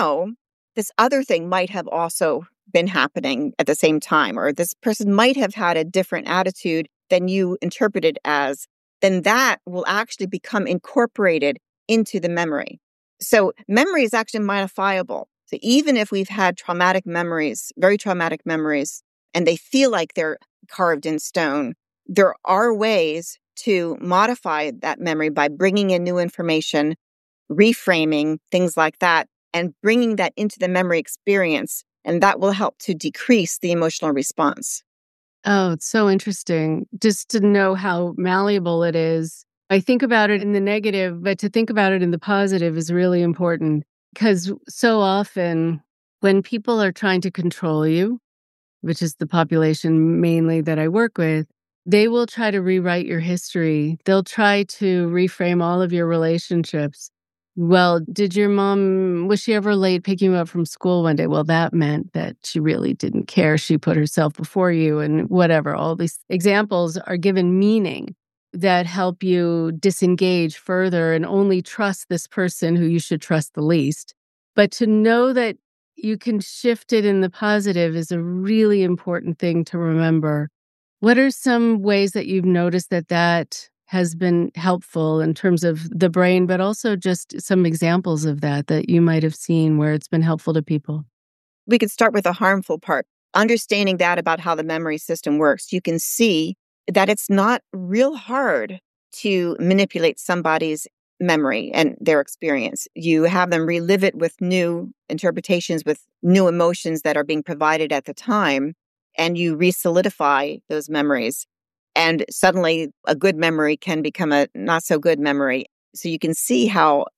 this other thing might have also been happening at the same time, or this person might have had a different attitude than you interpreted as," then that will actually become incorporated into the memory. So memory is actually modifiable. So even if we've had traumatic memories, very traumatic memories, and they feel like they're carved in stone, there are ways to modify that memory by bringing in new information, reframing, things like that, and bringing that into the memory experience. And that will help to decrease the emotional response. Oh, it's so interesting just to know how malleable it is. I think about it in the negative, but to think about it in the positive is really important. Because so often when people are trying to control you, which is the population mainly that I work with, they will try to rewrite your history. They'll try to reframe all of your relationships. Well, did your mom, was she ever late picking you up from school one day? Well, that meant that she really didn't care. She put herself before you and whatever. All these examples are given meaning that help you disengage further and only trust this person who you should trust the least. But to know that you can shift it in the positive is a really important thing to remember. What are some ways that you've noticed that has been helpful in terms of the brain, but also just some examples of that you might have seen where it's been helpful to people? We could start with the harmful part. Understanding that about how the memory system works, you can see that it's not real hard to manipulate somebody's memory and their experience. You have them relive it with new interpretations, with new emotions that are being provided at the time, and you re-solidify those memories. And suddenly a good memory can become a not so good memory. So you can see how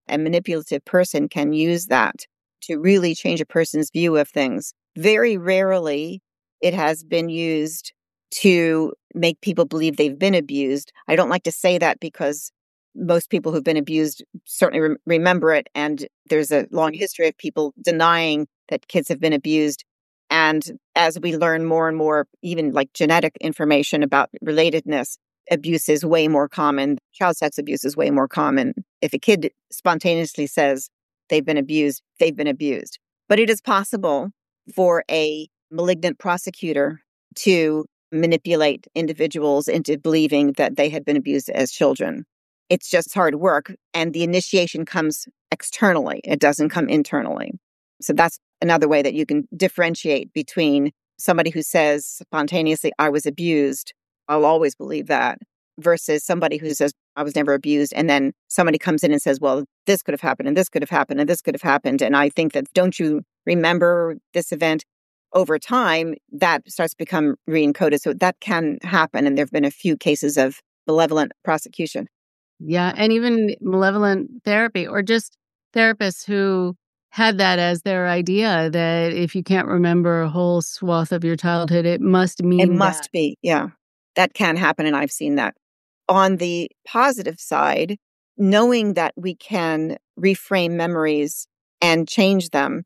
A manipulative person can use that to really change a person's view of things. Very rarely it has been used to make people believe they've been abused. I don't like to say that because most people who've been abused certainly remember it. And there's a long history of people denying that kids have been abused. And as we learn more and more, even like genetic information about relatedness, abuse is way more common. Child sex abuse is way more common. If a kid spontaneously says they've been abused, they've been abused. But it is possible for a malignant prosecutor to manipulate individuals into believing that they had been abused as children. It's just hard work, and the initiation comes externally. It doesn't come internally. So that's another way that you can differentiate between somebody who says spontaneously, I was abused, I'll always believe that, versus somebody who says, I was never abused. And then somebody comes in and says, well, this could have happened, and this could have happened, and this could have happened. And I think that, don't you remember this event? Over time, that starts to become re-encoded. So that can happen. And there have been a few cases of malevolent prosecution. Yeah. And even malevolent therapy, or just therapists who had that as their idea, that if you can't remember a whole swath of your childhood, it must mean It must be. Yeah. That can happen. And I've seen that. On the positive side, knowing that we can reframe memories and change them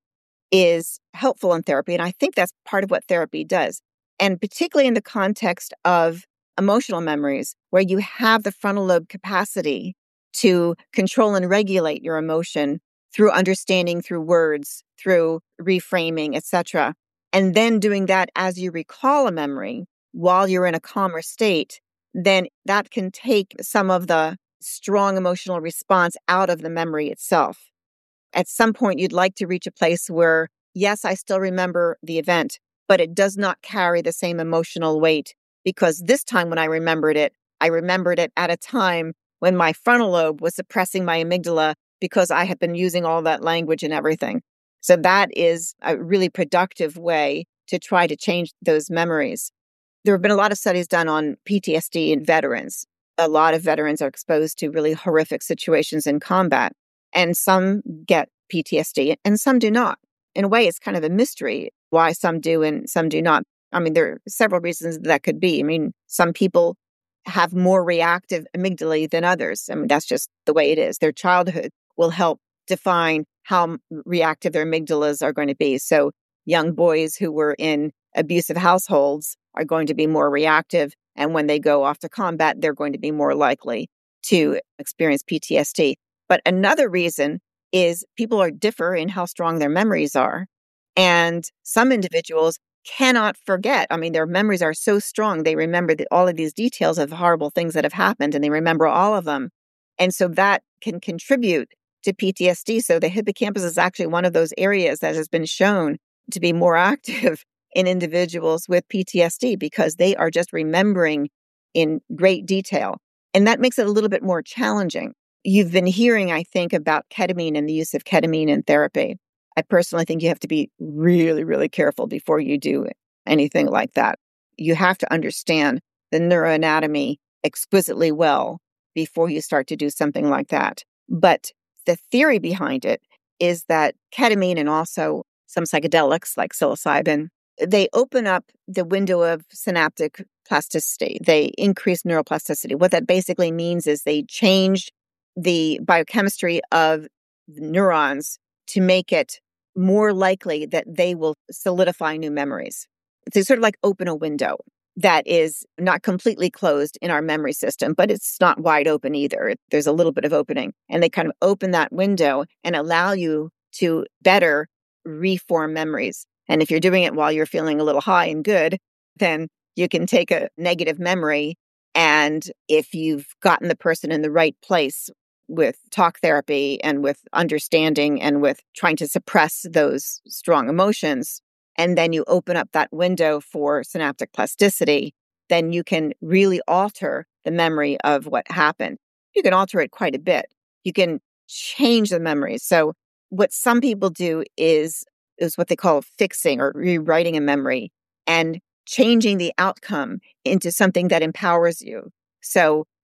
is helpful in therapy. And I think that's part of what therapy does. And particularly in the context of emotional memories, where you have the frontal lobe capacity to control and regulate your emotion through understanding, through words, through reframing, etc. And then doing that as you recall a memory while you're in a calmer state, then that can take some of the strong emotional response out of the memory itself. At some point, you'd like to reach a place where, yes, I still remember the event, but it does not carry the same emotional weight, because this time when I remembered it at a time when my frontal lobe was suppressing my amygdala because I had been using all that language and everything. So that is a really productive way to try to change those memories. There have been a lot of studies done on PTSD in veterans. A lot of veterans are exposed to really horrific situations in combat. And some get PTSD and some do not. In a way, it's kind of a mystery why some do and some do not. I mean, there are several reasons that could be. I mean, some people have more reactive amygdala than others. I mean, that's just the way it is. Their childhood will help define how reactive their amygdalas are going to be. So young boys who were in abusive households are going to be more reactive. And when they go off to combat, they're going to be more likely to experience PTSD. But another reason is people differ in how strong their memories are. And some individuals cannot forget. I mean, their memories are so strong. They remember all of these details of horrible things that have happened, and they remember all of them. And so that can contribute to PTSD. So the hippocampus is actually one of those areas that has been shown to be more active in individuals with PTSD, because they are just remembering in great detail. And that makes it a little bit more challenging. You've been hearing, I think, about ketamine and the use of ketamine in therapy. I personally think you have to be really, really careful before you do anything like that. You have to understand the neuroanatomy exquisitely well before you start to do something like that. But the theory behind it is that ketamine, and also some psychedelics like psilocybin, they open up the window of synaptic plasticity. They increase neuroplasticity. What that basically means is they change the biochemistry of neurons to make it more likely that they will solidify new memories. They sort of like open a window that is not completely closed in our memory system, but it's not wide open either. There's a little bit of opening. And they kind of open that window and allow you to better reform memories. And if you're doing it while you're feeling a little high and good, then you can take a negative memory. And if you've gotten the person in the right place with talk therapy and with understanding and with trying to suppress those strong emotions, and then you open up that window for synaptic plasticity, then you can really alter the memory of what happened. You can alter it quite a bit. You can change the memories. So what some people do is what they call fixing or rewriting a memory and changing the outcome into something that empowers you. So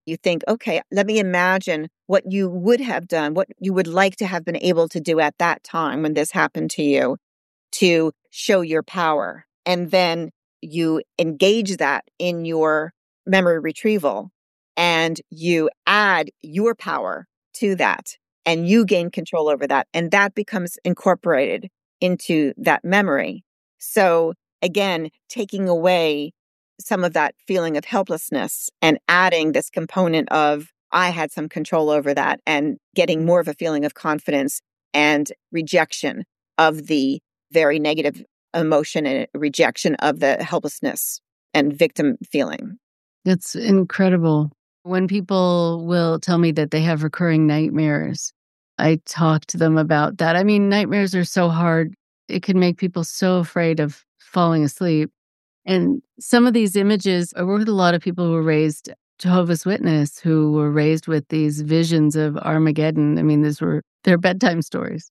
You think, okay, let me imagine what you would have done, what you would like to have been able to do at that time when this happened to you to show your power. And then you engage that in your memory retrieval and you add your power to that and you gain control over that. And that becomes incorporated into that memory. So again, taking away some of that feeling of helplessness and adding this component of I had some control over that and getting more of a feeling of confidence and rejection of the very negative emotion and rejection of the helplessness and victim feeling. That's incredible. When people will tell me that they have recurring nightmares, I talk to them about that. I mean, nightmares are so hard. It can make people so afraid of falling asleep. And some of these images, I worked with a lot of people who were raised Jehovah's Witness, who were raised with these visions of Armageddon. I mean, these were their bedtime stories.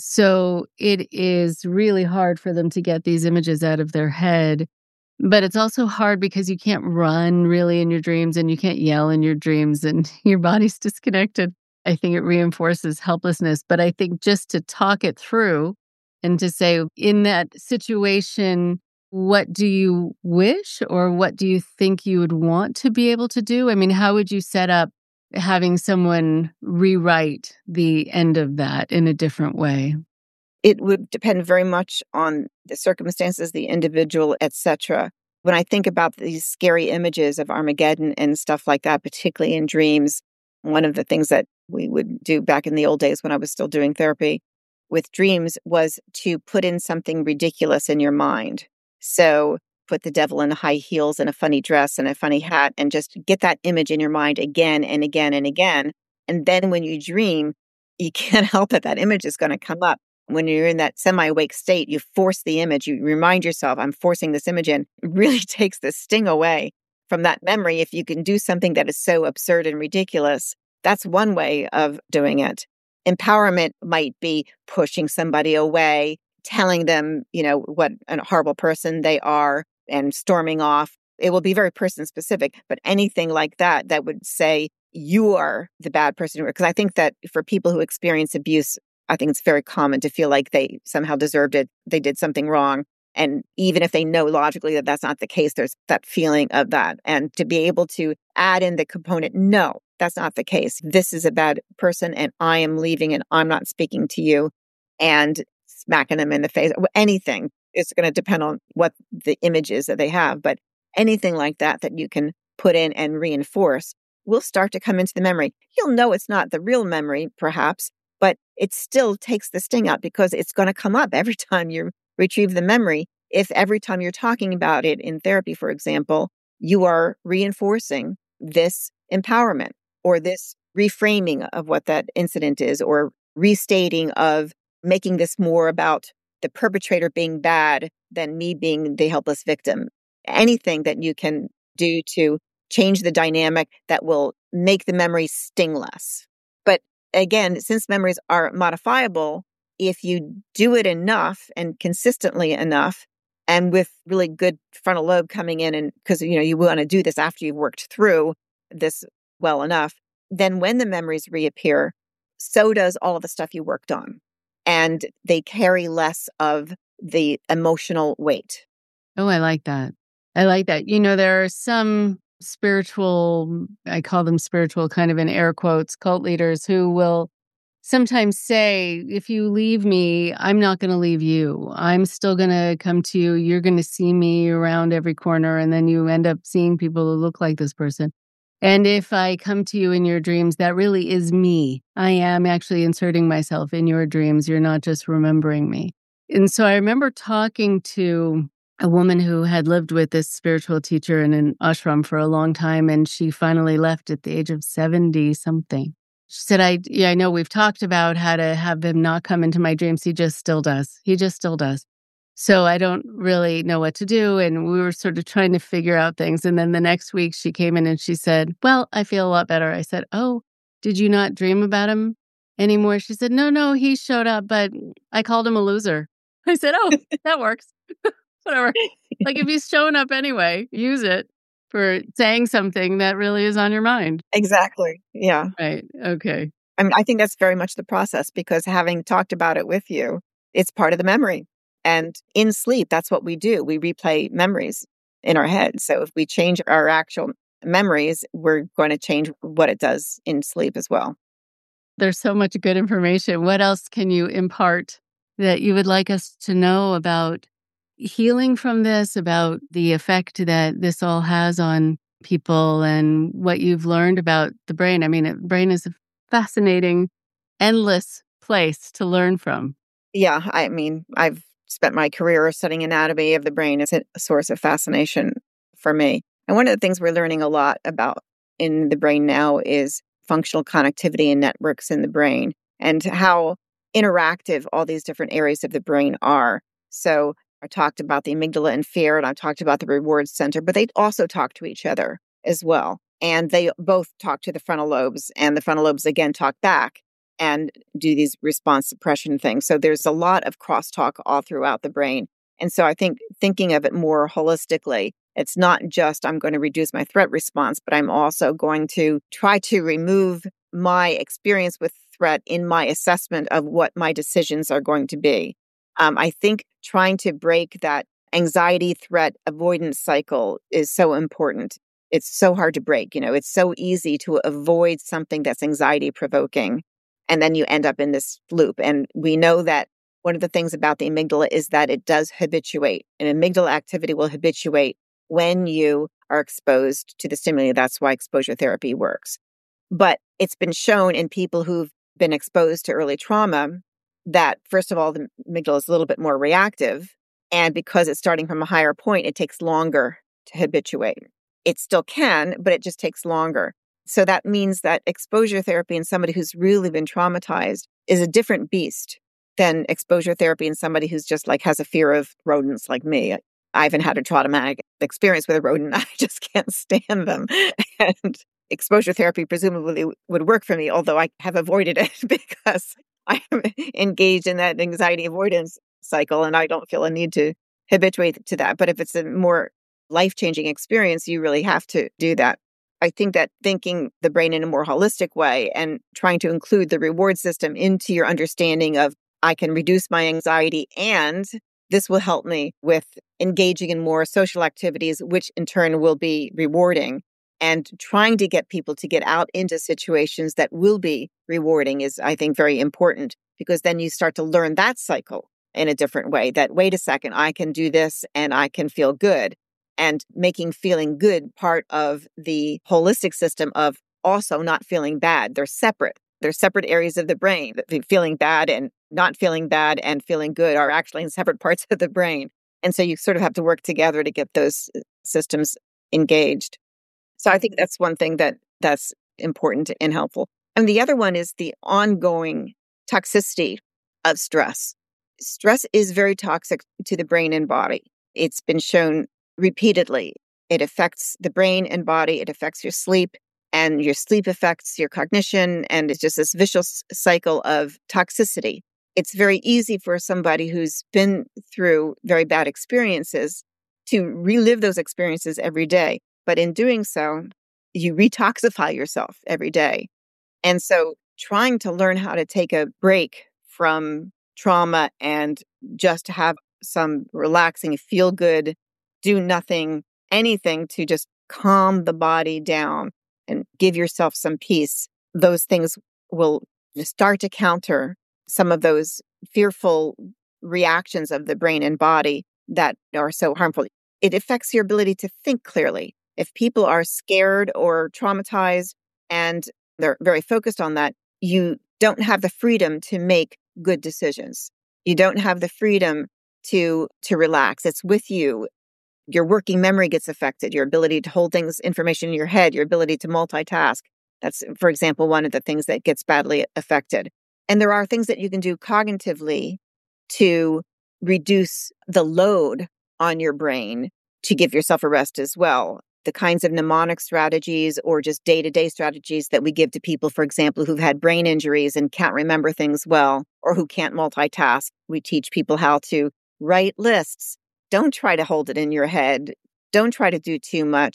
So it is really hard for them to get these images out of their head. But it's also hard because you can't run really in your dreams and you can't yell in your dreams and your body's disconnected. I think it reinforces helplessness. But I think just to talk it through and to say, in that situation, what do you wish or what do you think you would want to be able to do? I mean, how would you set up having someone rewrite the end of that in a different way? It would depend very much on the circumstances, the individual, etc. When I think about these scary images of Armageddon and stuff like that, particularly in dreams, one of the things that we would do back in the old days when I was still doing therapy with dreams was to put in something ridiculous in your mind. So put the devil in high heels and a funny dress and a funny hat and just get that image in your mind again and again and again. And then when you dream, you can't help it. That image is going to come up. When you're in that semi-awake state, you force the image. You remind yourself, I'm forcing this image in. It really takes the sting away from that memory. If you can do something that is so absurd and ridiculous, that's one way of doing it. Empowerment might be pushing somebody away, telling them, what a horrible person they are and storming off. It will be very person specific, but anything like that would say you are the bad person. Because I think that for people who experience abuse, I think it's very common to feel like they somehow deserved it. They did something wrong. And even if they know logically that that's not the case, there's that feeling of that. And to be able to add in the component, no, that's not the case. This is a bad person and I am leaving and I'm not speaking to you, and smacking them in the face, anything. It's going to depend on what the image is that they have. But anything like that you can put in and reinforce will start to come into the memory. You'll know it's not the real memory, perhaps, but it still takes the sting out because it's going to come up every time you retrieve the memory. If every time you're talking about it in therapy, for example, you are reinforcing this empowerment or this reframing of what that incident is, or restating of making this more about the perpetrator being bad than me being the helpless victim. Anything that you can do to change the dynamic that will make the memory sting less. But again, since memories are modifiable, if you do it enough and consistently enough, and with really good frontal lobe coming in, and because you want to do this after you've worked through this well enough, then when the memories reappear, so does all of the stuff you worked on. And they carry less of the emotional weight. Oh, I like that. I like that. There are some spiritual, I call them spiritual kind of in air quotes, cult leaders who will sometimes say, if you leave me, I'm not going to leave you. I'm still going to come to you. You're going to see me around every corner. And then you end up seeing people who look like this person. And if I come to you in your dreams, that really is me. I am actually inserting myself in your dreams. You're not just remembering me. And so I remember talking to a woman who had lived with this spiritual teacher in an ashram for a long time, and she finally left at the age of 70 something. She said, I know we've talked about how to have him not come into my dreams. He just still does. So I don't really know what to do. And we were sort of trying to figure out things. And then the next week she came in and she said, well, I feel a lot better. I said, oh, did you not dream about him anymore? She said, no, he showed up, but I called him a loser. I said, oh, that works. Whatever. Like if he's showing up anyway, use it. for saying something that really is on your mind. Exactly. Yeah. Right. Okay. I mean, I think that's very much the process because having talked about it with you, it's part of the memory. And in sleep, that's what we do. We replay memories in our head. So if we change our actual memories, we're going to change what it does in sleep as well. There's so much good information. What else can you impart that you would like us to know about healing from this, about the effect that this all has on people and what you've learned about the brain? I mean, the brain is a fascinating, endless place to learn from. Yeah. I mean, I've spent my career studying anatomy of the brain. It's a source of fascination for me. And one of the things we're learning a lot about in the brain now is functional connectivity and networks in the brain and how interactive all these different areas of the brain are. So I talked about the amygdala and fear, and I talked about the reward center, but they also talk to each other as well. And they both talk to the frontal lobes, and the frontal lobes again talk back and do these response suppression things. So there's a lot of crosstalk all throughout the brain. And so I think thinking of it more holistically, it's not just I'm going to reduce my threat response, but I'm also going to try to remove my experience with threat in my assessment of what my decisions are going to be. I think trying to break that anxiety threat avoidance cycle is so important. It's so hard to break. It's so easy to avoid something that's anxiety provoking. And then you end up in this loop. And we know that one of the things about the amygdala is that it does habituate. And amygdala activity will habituate when you are exposed to the stimuli. That's why exposure therapy works. But it's been shown in people who've been exposed to early trauma that, first of all, the amygdala is a little bit more reactive. And because it's starting from a higher point, it takes longer to habituate. It still can, but it just takes longer. So that means that exposure therapy in somebody who's really been traumatized is a different beast than exposure therapy in somebody who's just has a fear of rodents like me. I haven't had a traumatic experience with a rodent. I just can't stand them. And exposure therapy presumably would work for me, although I have avoided it because I'm engaged in that anxiety avoidance cycle and I don't feel a need to habituate to that. But if it's a more life-changing experience, you really have to do that. I think that thinking the brain in a more holistic way and trying to include the reward system into your understanding of I can reduce my anxiety and this will help me with engaging in more social activities, which in turn will be rewarding. And trying to get people to get out into situations that will be rewarding is, I think, very important because then you start to learn that cycle in a different way that, wait a second, I can do this and I can feel good. And making feeling good part of the holistic system of also not feeling bad. They're separate. They're separate areas of the brain. Feeling bad and not feeling bad and feeling good are actually in separate parts of the brain. And so you sort of have to work together to get those systems engaged. So I think that's one thing that's important and helpful. And the other one is the ongoing toxicity of stress. Stress is very toxic to the brain and body. It's been shown repeatedly. It affects the brain and body. It affects your sleep, and your sleep affects your cognition. And it's just this vicious cycle of toxicity. It's very easy for somebody who's been through very bad experiences to relive those experiences every day. But in doing so, you retoxify yourself every day. And so trying to learn how to take a break from trauma and just have some relaxing, feel good, do nothing, anything to just calm the body down and give yourself some peace, those things will start to counter some of those fearful reactions of the brain and body that are so harmful. It affects your ability to think clearly. If people are scared or traumatized and they're very focused on that, you don't have the freedom to make good decisions. You don't have the freedom to relax. It's with you. Your working memory gets affected, your ability to hold information in your head, your ability to multitask. That's, for example, one of the things that gets badly affected. And there are things that you can do cognitively to reduce the load on your brain to give yourself a rest as well. The kinds of mnemonic strategies or just day-to-day strategies that we give to people, for example, who've had brain injuries and can't remember things well, or who can't multitask. We teach people how to write lists. Don't try to hold it in your head. Don't try to do too much.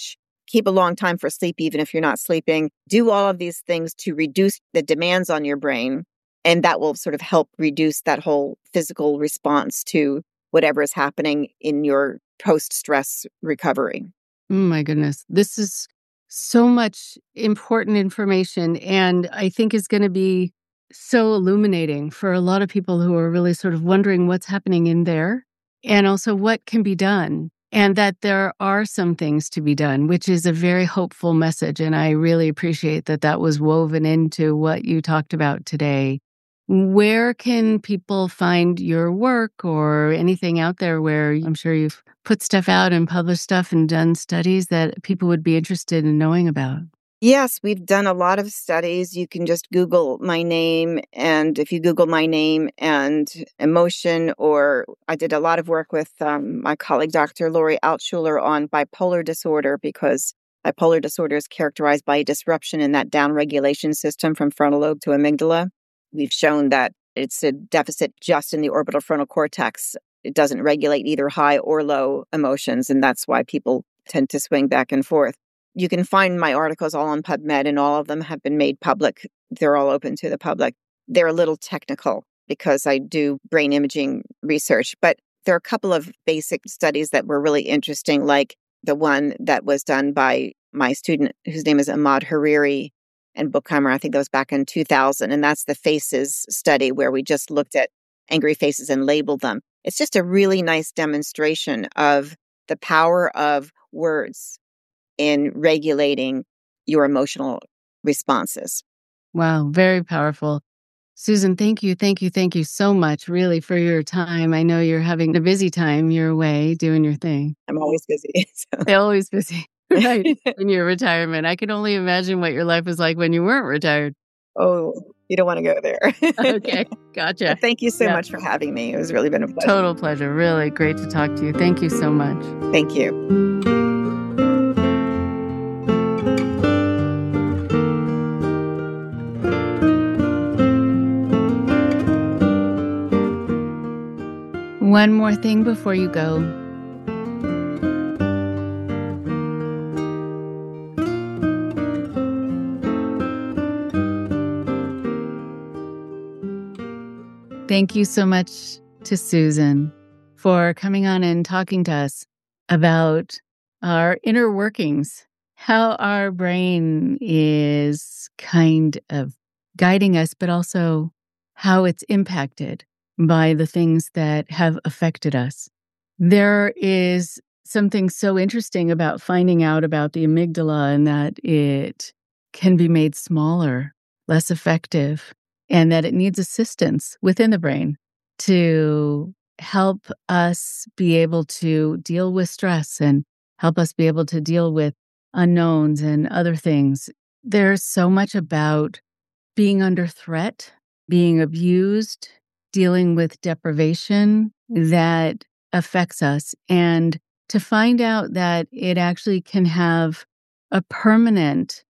keep a long time for sleep, even if you're not sleeping. Do all of these things to reduce the demands on your brain. And that will sort of help reduce that whole physical response to whatever is happening in your post-stress recovery. Oh my goodness. This is so much important information, and I think is going to be so illuminating for a lot of people who are really sort of wondering what's happening in there and also what can be done, and that there are some things to be done, which is a very hopeful message. And I really appreciate that that was woven into what you talked about today. Where can people find your work or anything out there where I'm sure you've put stuff out and published stuff and done studies that people would be interested in knowing about? Yes, we've done a lot of studies. You can just Google my name. And if you Google my name and emotion, or I did a lot of work with my colleague, Dr. Lori Altschuler, on bipolar disorder, because bipolar disorder is characterized by a disruption in that downregulation system from frontal lobe to amygdala. We've shown that it's a deficit just in the orbital frontal cortex. It doesn't regulate either high or low emotions, and that's why people tend to swing back and forth. You can find my articles all on PubMed, and all of them have been made public. They're all open to the public. They're a little technical because I do brain imaging research, but there are a couple of basic studies that were really interesting, like the one that was done by my student, whose name is Ahmad Hariri, and Buchheimer. I think that was back in 2000. And that's the FACES study, where we just looked at angry faces and labeled them. It's just a really nice demonstration of the power of words in regulating your emotional responses. Wow, very powerful. Susan, thank you so much, really, for your time. I know you're having a busy time your way doing your thing. I'm always busy. So. They're always busy. Right, in your retirement. I can only imagine what your life was like when you weren't retired. Oh, you don't want to go there. Okay, gotcha. But thank you so much for having me. It was really been a pleasure. Total pleasure. Really great to talk to you. Thank you so much. Thank you. One more thing before you go. Thank you so much to Susan for coming on and talking to us about our inner workings, how our brain is kind of guiding us, but also how it's impacted by the things that have affected us. There is something so interesting about finding out about the amygdala and that it can be made smaller, less effective, and that it needs assistance within the brain to help us be able to deal with stress and help us be able to deal with unknowns and other things. There's so much about being under threat, being abused, dealing with deprivation that affects us. And to find out that it actually can have a permanent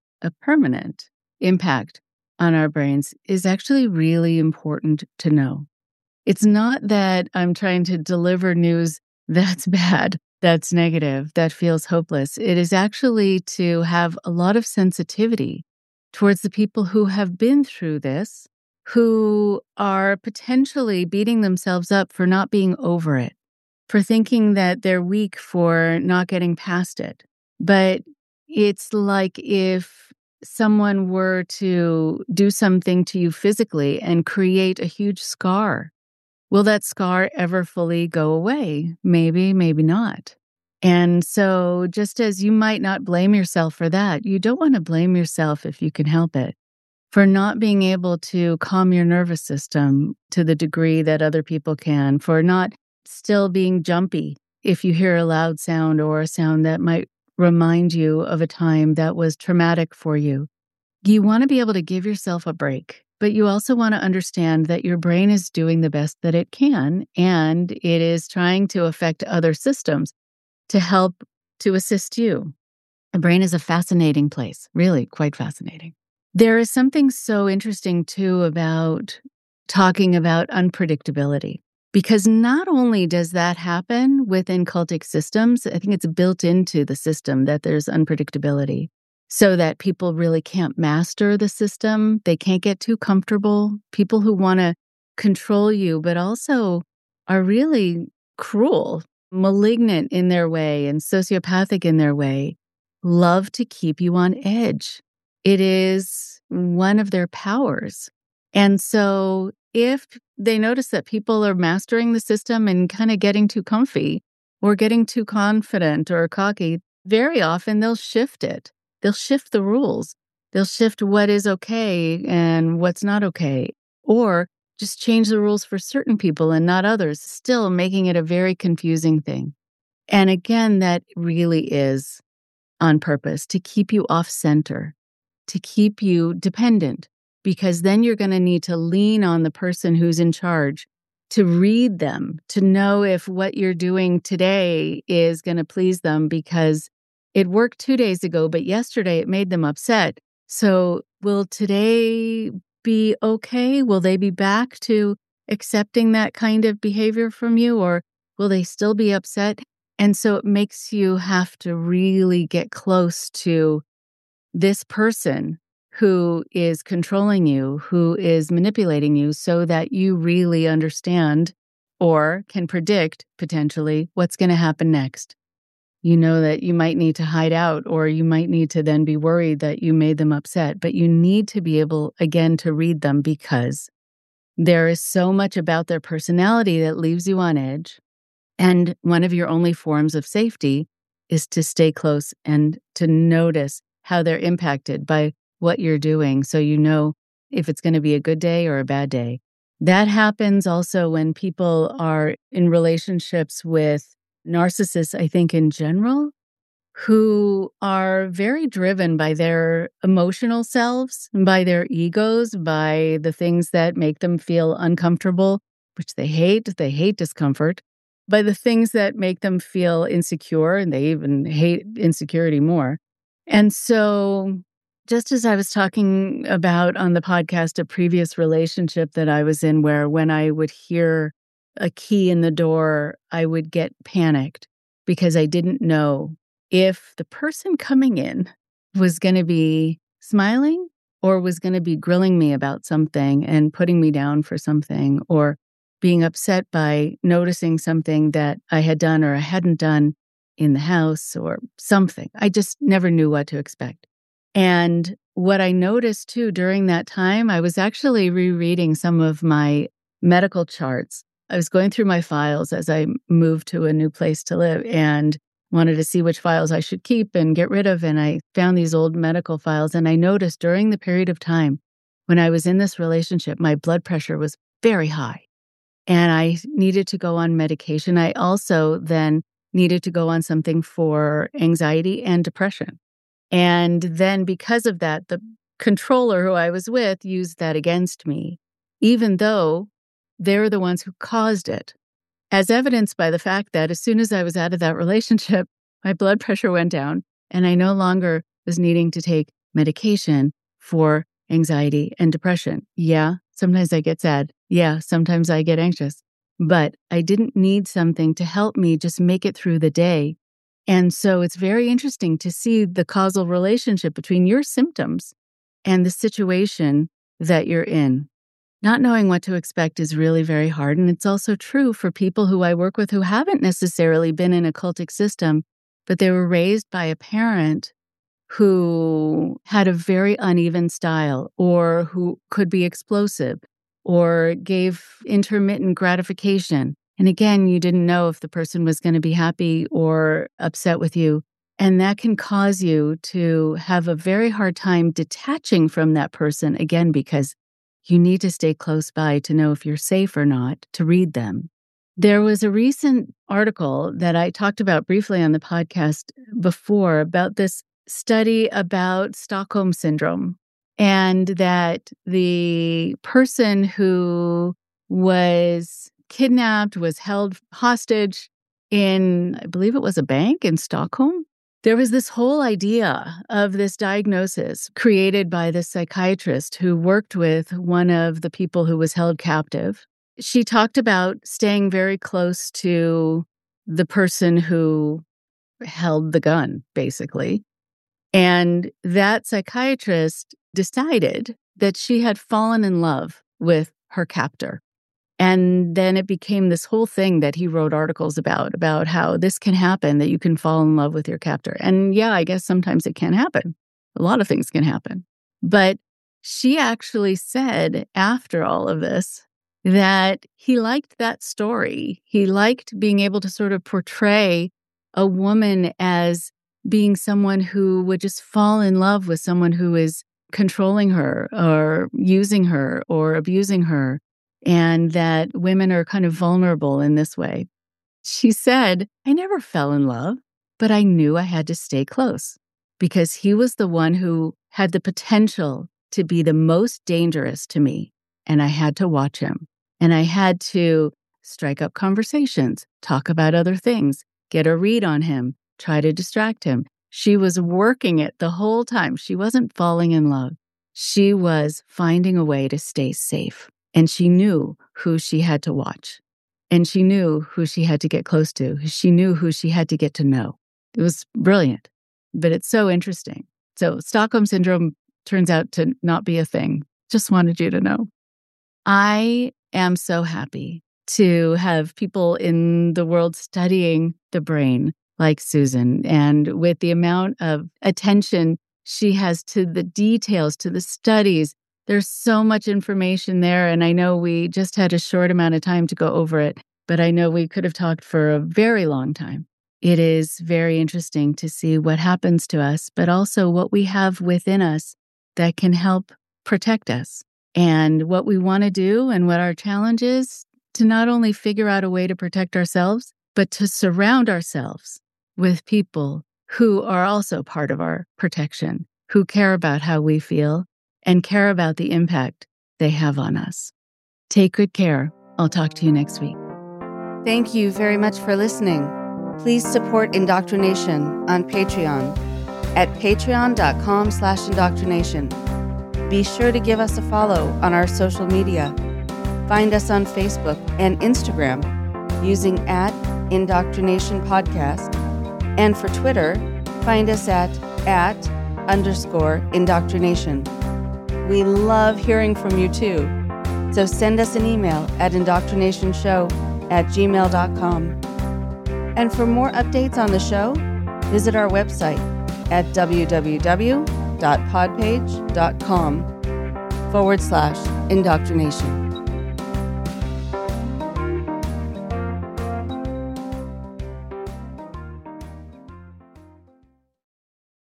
impact on our brains is actually really important to know. It's not that I'm trying to deliver news that's bad, that's negative, that feels hopeless. It is actually to have a lot of sensitivity towards the people who have been through this, who are potentially beating themselves up for not being over it, for thinking that they're weak for not getting past it. But it's like if someone were to do something to you physically and create a huge scar. Will that scar ever fully go away? Maybe, maybe not. And so just as you might not blame yourself for that, you don't want to blame yourself, if you can help it, for not being able to calm your nervous system to the degree that other people can, for not still being jumpy if you hear a loud sound or a sound that might remind you of a time that was traumatic for you. You want to be able to give yourself a break, but you also want to understand that your brain is doing the best that it can, and it is trying to affect other systems to help to assist you. The brain is a fascinating place, really quite fascinating. There is something so interesting, too, about talking about unpredictability. Because not only does that happen within cultic systems, I think it's built into the system that there's unpredictability so that people really can't master the system. They can't get too comfortable. People who want to control you, but also are really cruel, malignant in their way, and sociopathic in their way, love to keep you on edge. It is one of their powers. And so if they notice that people are mastering the system and kind of getting too comfy or getting too confident or cocky, very often they'll shift it. They'll shift the rules. They'll shift what is okay and what's not okay, or just change the rules for certain people and not others, still making it a very confusing thing. And again, that really is on purpose to keep you off center, to keep you dependent, because then you're going to need to lean on the person who's in charge to read them, to know if what you're doing today is going to please them because it worked 2 days ago, but yesterday it made them upset. So will today be okay? Will they be back to accepting that kind of behavior from you, or will they still be upset? And so it makes you have to really get close to this person who is controlling you, who is manipulating you, so that you really understand or can predict potentially what's going to happen next. You know that you might need to hide out, or you might need to then be worried that you made them upset, but you need to be able, again, to read them because there is so much about their personality that leaves you on edge. And one of your only forms of safety is to stay close and to notice how they're impacted by what you're doing, so you know if it's going to be a good day or a bad day. That happens also when people are in relationships with narcissists, I think, in general, who are very driven by their emotional selves, by their egos, by the things that make them feel uncomfortable, which they hate. They hate discomfort. By the things that make them feel insecure, and they even hate insecurity more. And so, just as I was talking about on the podcast, a previous relationship that I was in where when I would hear a key in the door, I would get panicked because I didn't know if the person coming in was going to be smiling or was going to be grilling me about something and putting me down for something, or being upset by noticing something that I had done or I hadn't done in the house or something. I just never knew what to expect. And what I noticed too during that time, I was actually rereading some of my medical charts. I was going through my files as I moved to a new place to live and wanted to see which files I should keep and get rid of. And I found these old medical files. And I noticed during the period of time when I was in this relationship, my blood pressure was very high. And I needed to go on medication. I also then needed to go on something for anxiety and depression. And then because of that, the controller who I was with used that against me, even though they're the ones who caused it. As evidenced by the fact that as soon as I was out of that relationship, my blood pressure went down and I no longer was needing to take medication for anxiety and depression. Yeah, sometimes I get sad. Yeah, sometimes I get anxious. But I didn't need something to help me just make it through the day. And so it's very interesting to see the causal relationship between your symptoms and the situation that you're in. Not knowing what to expect is really very hard. And it's also true for people who I work with who haven't necessarily been in a cultic system, but they were raised by a parent who had a very uneven style or who could be explosive or gave intermittent gratification. And again, you didn't know if the person was going to be happy or upset with you. And that can cause you to have a very hard time detaching from that person, again, because you need to stay close by to know if you're safe or not, to read them. There was a recent article that I talked about briefly on the podcast before about this study about Stockholm Syndrome, and that the person who was kidnapped was held hostage in, I believe it was a bank in Stockholm. There was this whole idea of this diagnosis created by this psychiatrist who worked with one of the people who was held captive. she talked about staying very close to the person who held the gun, basically. And that psychiatrist decided that she had fallen in love with her captor. And then it became this whole thing that he wrote articles about how this can happen, that you can fall in love with your captor. And yeah, I guess sometimes it can happen. A lot of things can happen. But she actually said after all of this that he liked that story. He liked being able to sort of portray a woman as being someone who would just fall in love with someone who is controlling her or using her or abusing her, and that women are kind of vulnerable in this way. She said, I never fell in love, but I knew I had to stay close because he was the one who had the potential to be the most dangerous to me, and I had to watch him. And I had to strike up conversations, talk about other things, get a read on him, try to distract him. She was working it the whole time. She wasn't falling in love. She was finding a way to stay safe. And she knew who she had to watch. And she knew who she had to get close to. She knew who she had to get to know. It was brilliant, but it's so interesting. So Stockholm Syndrome turns out to not be a thing. Just wanted you to know. I am so happy to have people in the world studying the brain like Susan, and with the amount of attention she has to the details, to the studies. There's so much information there, and I know we just had a short amount of time to go over it, but I know we could have talked for a very long time. It is very interesting to see what happens to us, but also what we have within us that can help protect us. And what we want to do and what our challenge is to not only figure out a way to protect ourselves, but to surround ourselves with people who are also part of our protection, who care about how we feel and care about the impact they have on us. Take good care. I'll talk to you next week. Thank you very much for listening. Please support Indoctrination on Patreon at patreon.com/indoctrination. Be sure to give us a follow on our social media. Find us on Facebook and Instagram using @indoctrination podcast. And for Twitter, find us at @_indoctrination. We love hearing from you too. So send us an email at indoctrinationshow@gmail.com. And for more updates on the show, visit our website at www.podpage.com/indoctrination.